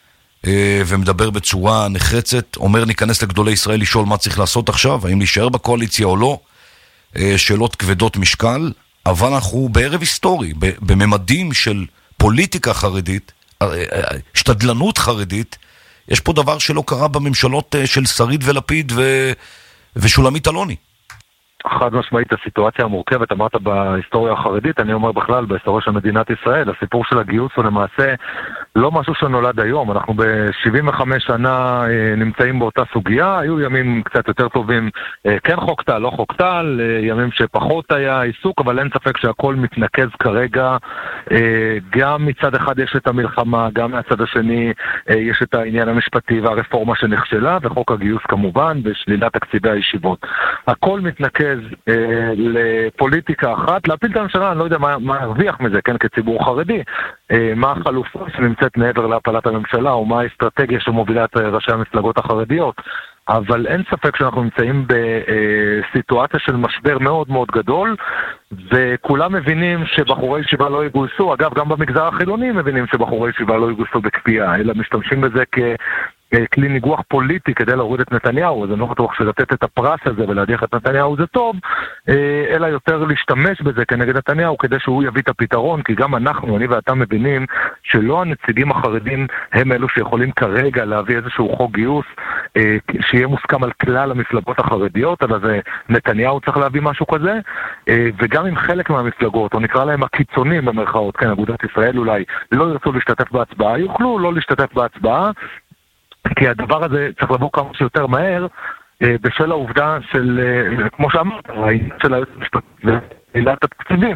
ומדבר בצורה נחרצת, אומר ניכנס לגדולי ישראל לשאול מה צריך לעשות עכשיו, האם להישאר בקואליציה או לא, שאלות כבדות משקל, אבל אנחנו בערב היסטורי, בממדים של פוליטיקה חרדית, שתדלנות חרדית, יש פה דבר שלא קרה בממשלות של שריד ולפיד ושולמית אלוני. חד משמעית הסיטואציה המורכבת, אמרת בהיסטוריה החרדית, אני אומר בכלל בהיסטוריה של מדינת ישראל, הסיפור של הגיוס הוא למעשה לא משהו שנולד היום, אנחנו ב-75 שנה נמצאים באותה סוגיה, היו ימים קצת יותר טובים, כן חוק טל, לא חוק טל, ימים שפחות היה עיסוק, אבל אין ספק שהכל מתנקז כרגע, גם מצד אחד יש את המלחמה, גם מהצד השני יש את העניין המשפטי והרפורמה שנכשלה, וחוק הגיוס כמובן, ושלילת תקציבי הישיבות. הכל מתנקז לפוליטיקה אחת, להפיל את הממשלה, אני לא יודע מה הרוויח מזה, כן, כציבור חרדי, מה החלופה שנמצאת מעבר להפלת הממשלה, או מה האסטרטגיה שמובילה את ראשי המפלגות החרדיות, אבל אין ספק שאנחנו נמצאים בסיטואציה של משבר מאוד מאוד גדול, וכולם מבינים שבחורי ישיבה לא יגויסו, אגב, גם במגזר החילוני מבינים שבחורי ישיבה לא יגויסו בכפייה, אלא משתמשים בזה כלי ניגוח פוליטי כדי להוריד את נתניהו, אז אני לא בטוח שלתת את הפרס הזה ולהדיח את נתניהו זה טוב, אלא יותר להשתמש בזה כנגד נתניהו כדי שהוא יביא את הפתרון, כי גם אנחנו, אני ואתה מבינים שלא הנציגים החרדים הם אלו שיכולים כרגע להביא איזשהו חוק גיוס שיהיה מוסכם על כלל המפלגות החרדיות, אלא זה נתניהו צריך להביא משהו כזה, וגם אם חלק מהמפלגות, או נקרא להם הקיצונים במרכאות, כן, אגודת ישראל אולי, לא ירצו להשתתף בהצבעה, יוכלו לא להשתתף בהצבעה, כי הדבר הזה צריך לבוא כמה שיותר מהר, בשל העובדה של, כמו שאמרת, העניין של היועץ המשפטי ועילת התקציבים,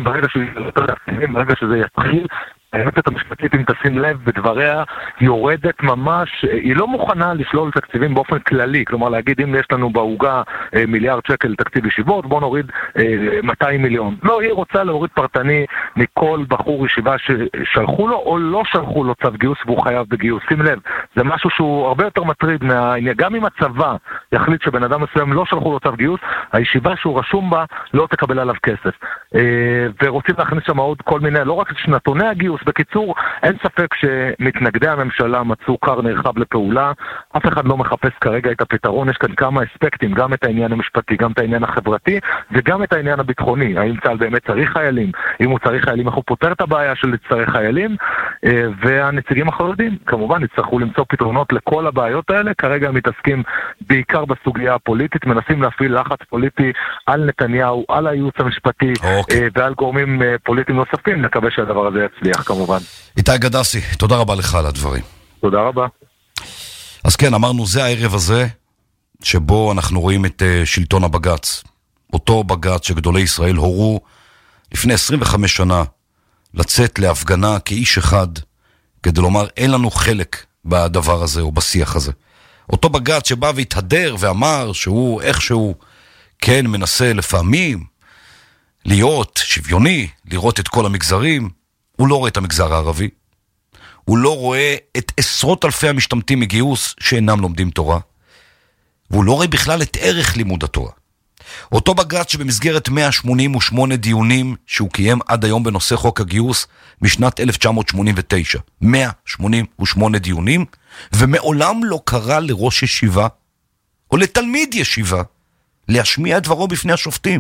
ברגע שזה יתחיל, היועצת המשפטית, אם תשים לב בדבריה, יורדת ממש, היא לא מוכנה לשלול תקציבים באופן כללי, כלומר להגיד אם יש לנו בהוגה מיליארד שקל תקציב ישיבות, בוא נוריד 200 מיליון. לא, היא רוצה להוריד פרטני מכל בחור ישיבה ששלחו לו או לא שלחו לו צו גיוס והוא חייב בגיוס. שים לב, זה משהו שהוא הרבה יותר מטריד מהעניין. גם אם הצבא יחליט שבן אדם מסוים לא שלחו לו צו גיוס, הישיבה שהוא רשום בה לא תקבל עליו כסף. ורוצים להכניס שם עוד כל מיני, לא רק שנתוני הגיוס, בקיצור, אין ספק שמתנגדי הממשלה מצאו קר נרחב לפעולה, אף אחד לא מחפש כרגע את הפתרון, יש כאן כמה אספקטים, גם את העניין המשפטי, גם את העניין החברתי, וגם את העניין הביטחוני, האם צה"ל באמת צריך חיילים, אם הוא צריך חיילים, איך הוא פותר את הבעיה של לצטרך חיילים, והנציגים החרדים, כמובן, יצטרכו למצוא פתרונות לכל הבעיות האלה, כרגע הם מתעסקים בעיקר בסוגיה הפוליטית, מנסים להפעיל לחץ פוליטי על נתניהו, על הייעוץ המשפטי, ועל גורמים פוליטיים נוספים, נקווה שהדבר הזה יצליח כמובן. איתי גדסי, תודה רבה לך על הדברים. תודה רבה. אז כן, אמרנו, זה הערב הזה, שבו אנחנו רואים את שלטון הבגץ. אותו בגץ שגדולי ישראל הורו לפני 25 שנה לצאת להפגנה כאיש אחד, כדי לומר, אין לנו חלק בדבר הזה או בשיח הזה. אותו בגץ שבא והתהדר ואמר שהוא איכשהו כן מנסה לפעמים להיות שוויוני, לראות את כל המגזרים, הוא לא רואה את המגזר הערבי, הוא לא רואה את עשרות אלפי המשתמטים מגיוס שאינם לומדים תורה, והוא לא רואה בכלל את ערך לימוד התורה. אותו בג"ץ שבמסגרת 188 דיונים שהוא קיים עד היום בנושא חוק הגיוס משנת 1989, 188 דיונים, ומעולם לא קרא לראש ישיבה או לתלמיד ישיבה להשמיע את דברו בפני השופטים.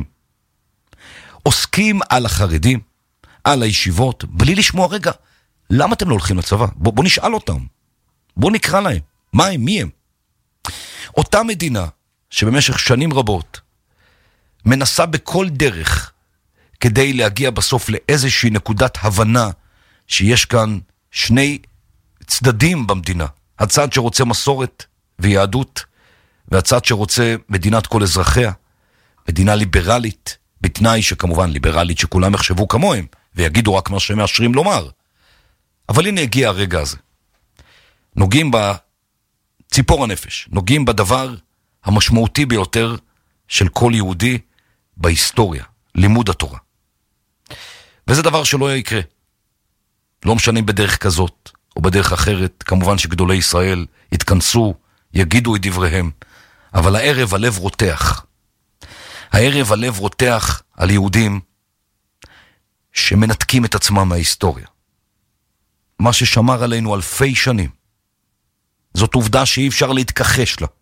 עוסקים על החרדים, על הישיבות, בלי לשמוע רגע, למה אתם לא הולכים לצבא? בוא נשאל אותם, בוא נקרא להם, מה הם, מי הם? אותה מדינה שבמשך שנים רבות מנסה בכל דרך כדי להגיע בסוף לאיזושהי נקודת הבנה שיש כאן שני צדדים במדינה, הצד שרוצה מסורת ויהדות, והצד שרוצה מדינת כל אזרחיה, מדינה ליברלית, בתנאי שכמובן ליברלית שכולם יחשבו כמוהם, ויגידו רק מה שמאשרים לומר. אבל הנה הגיע הרגע הזה. נוגעים בציפור הנפש, נוגעים בדבר המשמעותי ביותר של כל יהודי בהיסטוריה, לימוד התורה. וזה דבר שלא יקרה. לא משנה בדרך כזאת או בדרך אחרת, כמובן שגדולי ישראל יתכנסו, יגידו את דבריהם, אבל הערב הלב רותח. הערב הלב רותח על יהודים שמנתקים את עצמם מההיסטוריה. מה ששמר עלינו אלפי שנים. זאת עובדה שאי אפשר להתכחש לה.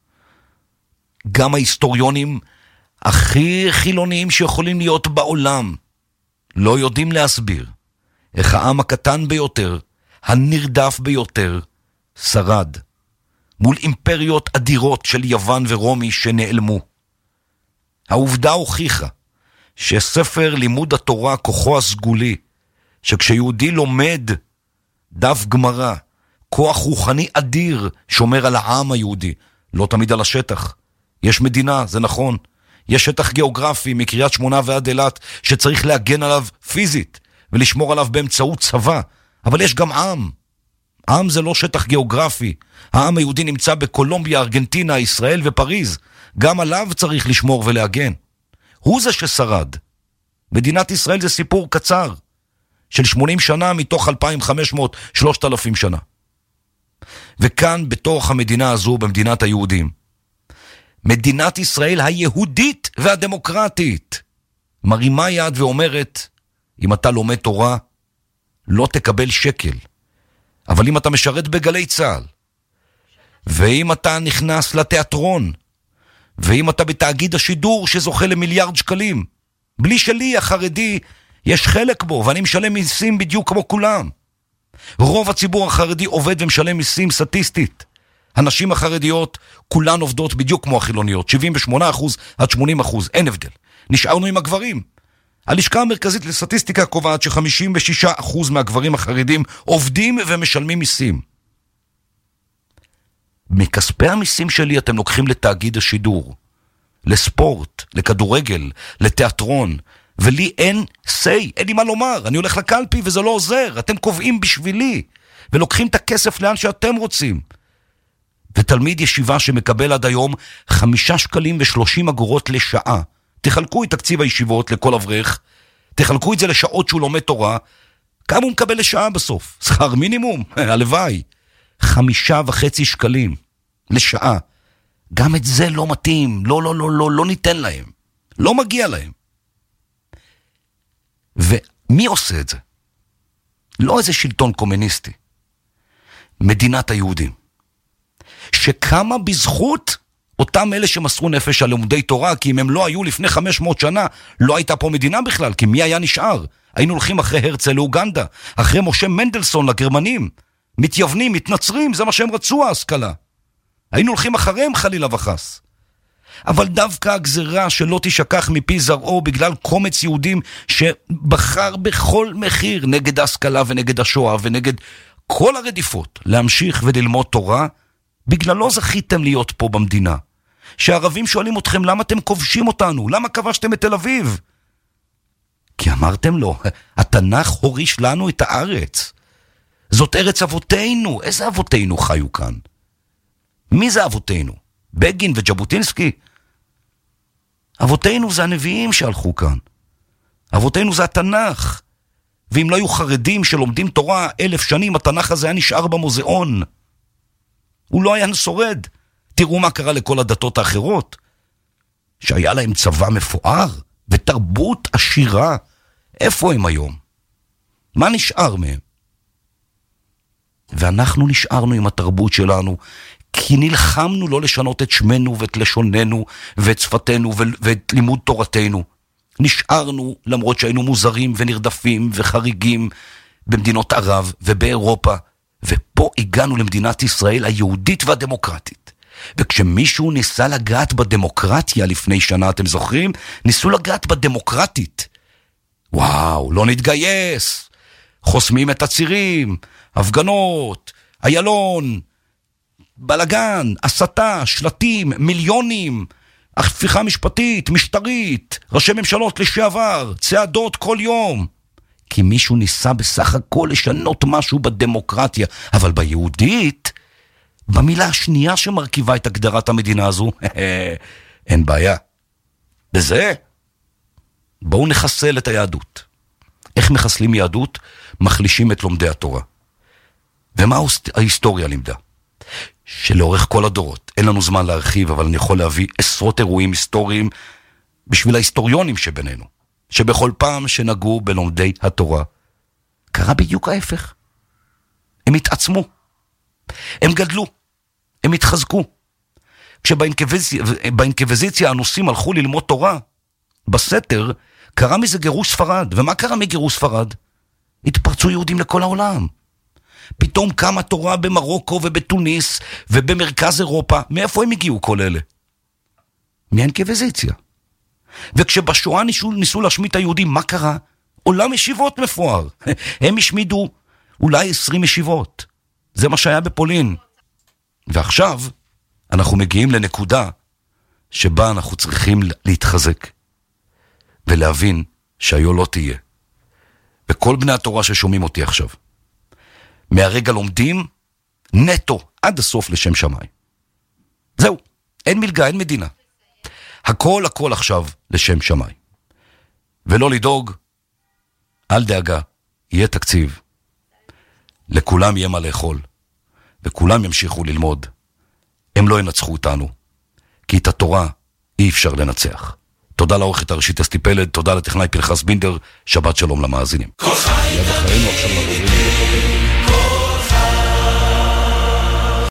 גם ההיסטוריונים הכי חילוניים שיכולים להיות בעולם לא יודעים להסביר איך העם הקטן ביותר, הנרדף ביותר, שרד מול אימפריות אדירות של יוון ורומי שנעלמו. העובדה הוכיחה שספר לימוד התורה כוחו הסגולי, שכשיהודי לומד דף גמרא, כוח רוחני אדיר שומר על העם היהודי, לא תמיד על השטח. יש מדינה, זה נכון. יש שטח גיאוגרפי מקריית שמונה ועד אילת שצריך להגן עליו פיזית ולשמור עליו באמצעות צבא. אבל יש גם עם. עם זה לא שטח גיאוגרפי. העם היהודי נמצא בקולומביה, ארגנטינה, ישראל ופריז. גם עליו צריך לשמור ולהגן. הוא זה ששרד. מדינת ישראל זה סיפור קצר של 80 שנה מתוך 2,500, 3,000 שנה. וכאן בתוך המדינה הזו, במדינת היהודים, מדינת ישראל היהודית והדמוקרטית מרימה יד ואומרת, אם אתה לומד תורה, לא תקבל שקל. אבל אם אתה משרת בגלי צה"ל, ואם אתה נכנס לתיאטרון, ואם אתה בתאגיד השידור שזוכה למיליארד שקלים, בלי שלי החרדי יש חלק בו, ואני משלם מיסים בדיוק כמו כולם. רוב הציבור החרדי עובד ומשלם מיסים סטטיסטית. הנשים החרדיות כולן עובדות בדיוק כמו החילוניות, 78% עד 80%, אין הבדל. נשארנו עם הגברים. הלשכה המרכזית לסטטיסטיקה קובעת ש56% מהגברים החרדים עובדים ומשלמים מיסים. מכספי המיסים שלי אתם לוקחים לתאגיד השידור, לספורט, לכדורגל, לתיאטרון, ולי אין say, אין לי מה לומר, אני הולך לקלפי וזה לא עוזר, אתם קובעים בשבילי, ולוקחים את הכסף לאן שאתם רוצים. ותלמיד ישיבה שמקבל עד היום 5 שקלים ו30 אגורות לשעה, תחלקו את תקציב הישיבות לכל אברך, תחלקו את זה לשעות שהוא לומד תורה, כמה הוא מקבל לשעה בסוף? שכר מינימום, הלוואי, 5.5 שקלים לשעה. גם את זה לא מתאים, לא ניתן להם, לא מגיע להם. ומי עושה את זה? לא איזה שלטון קומוניסטי, מדינת היהודים, שקמה בזכות אותם אלה שמסרו נפש על לימודי תורה, כי אם הם לא היו לפני 500 שנה, לא הייתה פה מדינה בכלל, כי מי היה נשאר? היינו הולכים אחרי הרצל לאוגנדה, אחרי משה מנדלסון לגרמנים, מתייוונים, מתנצרים, זה מה שהם רצו ההשכלה. היינו הולכים אחריהם חלילה וחס. אבל דווקא הגזרה שלא תשכח מפי זרעו בגלל קומץ יהודים שבחר בכל מחיר נגד ההשכלה ונגד השואה ונגד כל הרדיפות להמשיך וללמוד תורה, בגללו זכיתם להיות פה במדינה. שהערבים שואלים אתכם למה אתם כובשים אותנו, למה כבשתם את תל אביב? כי אמרתם לו, התנ"ך הוריש לנו את הארץ. זאת ארץ אבותינו. איזה אבותינו חיו כאן? מי זה אבותינו? בגין וג'בוטינסקי? אבותינו זה הנביאים שהלכו כאן. אבותינו זה התנ"ך. ואם לא היו חרדים שלומדים תורה 1000 שנים, התנ"ך הזה היה נשאר במוזיאון. הוא לא היה שורד. תראו מה קרה לכל הדתות האחרות, שהיה להם צבא מפואר ותרבות עשירה. איפה הם היום? מה נשאר מהם? ואנחנו נשארנו עם התרבות שלנו, כי נלחמנו לא לשנות את שמנו ואת לשוננו ואת שפתנו ואת לימוד תורתנו. נשארנו למרות שהיינו מוזרים ונרדפים וחריגים במדינות ערב ובאירופה, ופה הגענו למדינת ישראל היהודית והדמוקרטית. וכשמישהו ניסה לגעת בדמוקרטיה לפני שנה, אתם זוכרים? ניסו לגעת בדמוקרטית. וואו, לא נתגייס. חוסמים את הצירים, הפגנות, איילון, בלגן, הסתה, שלטים, מיליונים, הפיכה משפטית, משטרית, ראשי ממשלות לשעבר, צעדות כל יום. כי מישהו ניסה בסך הכל לשנות משהו בדמוקרטיה, אבל ביהודית, במילה השנייה שמרכיבה את הגדרת המדינה הזו, אין בעיה. בזה, בואו נחסל את היהדות. איך מחסלים יהדות? מחלישים את לומדי התורה. ומה ההיסטוריה לימדה? שלאורך כל הדורות, אין לנו זמן להרחיב, אבל אני יכול להביא עשרות אירועים היסטוריים בשביל ההיסטוריונים שבינינו, שבכל פעם שנגעו בלומדי התורה, קרה בדיוק ההפך. הם התעצמו, הם גדלו, הם התחזקו. כשבאינקוויזיציה הנוסעים הלכו ללמוד תורה, בסתר קרה מזה גירוש ספרד. ומה קרה מגירוש ספרד? התפרצו יהודים לכל העולם. פתאום קמה תורה במרוקו ובטוניס ובמרכז אירופה. מאיפה הם הגיעו כל אלה? מהאינקוויזיציה. וכשבשואה ניסו להשמיד את היהודים, מה קרה? עולם ישיבות מפואר. הם השמידו אולי 20 ישיבות. זה מה שהיה בפולין. ועכשיו אנחנו מגיעים לנקודה שבה אנחנו צריכים להתחזק ולהבין שהיו לא תהיה. וכל בני התורה ששומעים אותי עכשיו, מהרגע לומדים נטו עד הסוף לשם שמיים. זהו, אין מלגה, אין מדינה. הכל עכשיו לשם שמיים. ולא לדאוג, אל דאגה, יהיה תקציב. לכולם יהיה מה לאכול, וכולם ימשיכו ללמוד. הם לא ינצחו אותנו, כי את התורה אי אפשר לנצח. תודה לעורכת הראשית אסתי פלד, תודה לטכנאי פנחס בינדר, שבת שלום למאזינים. כל חיים נביא, כל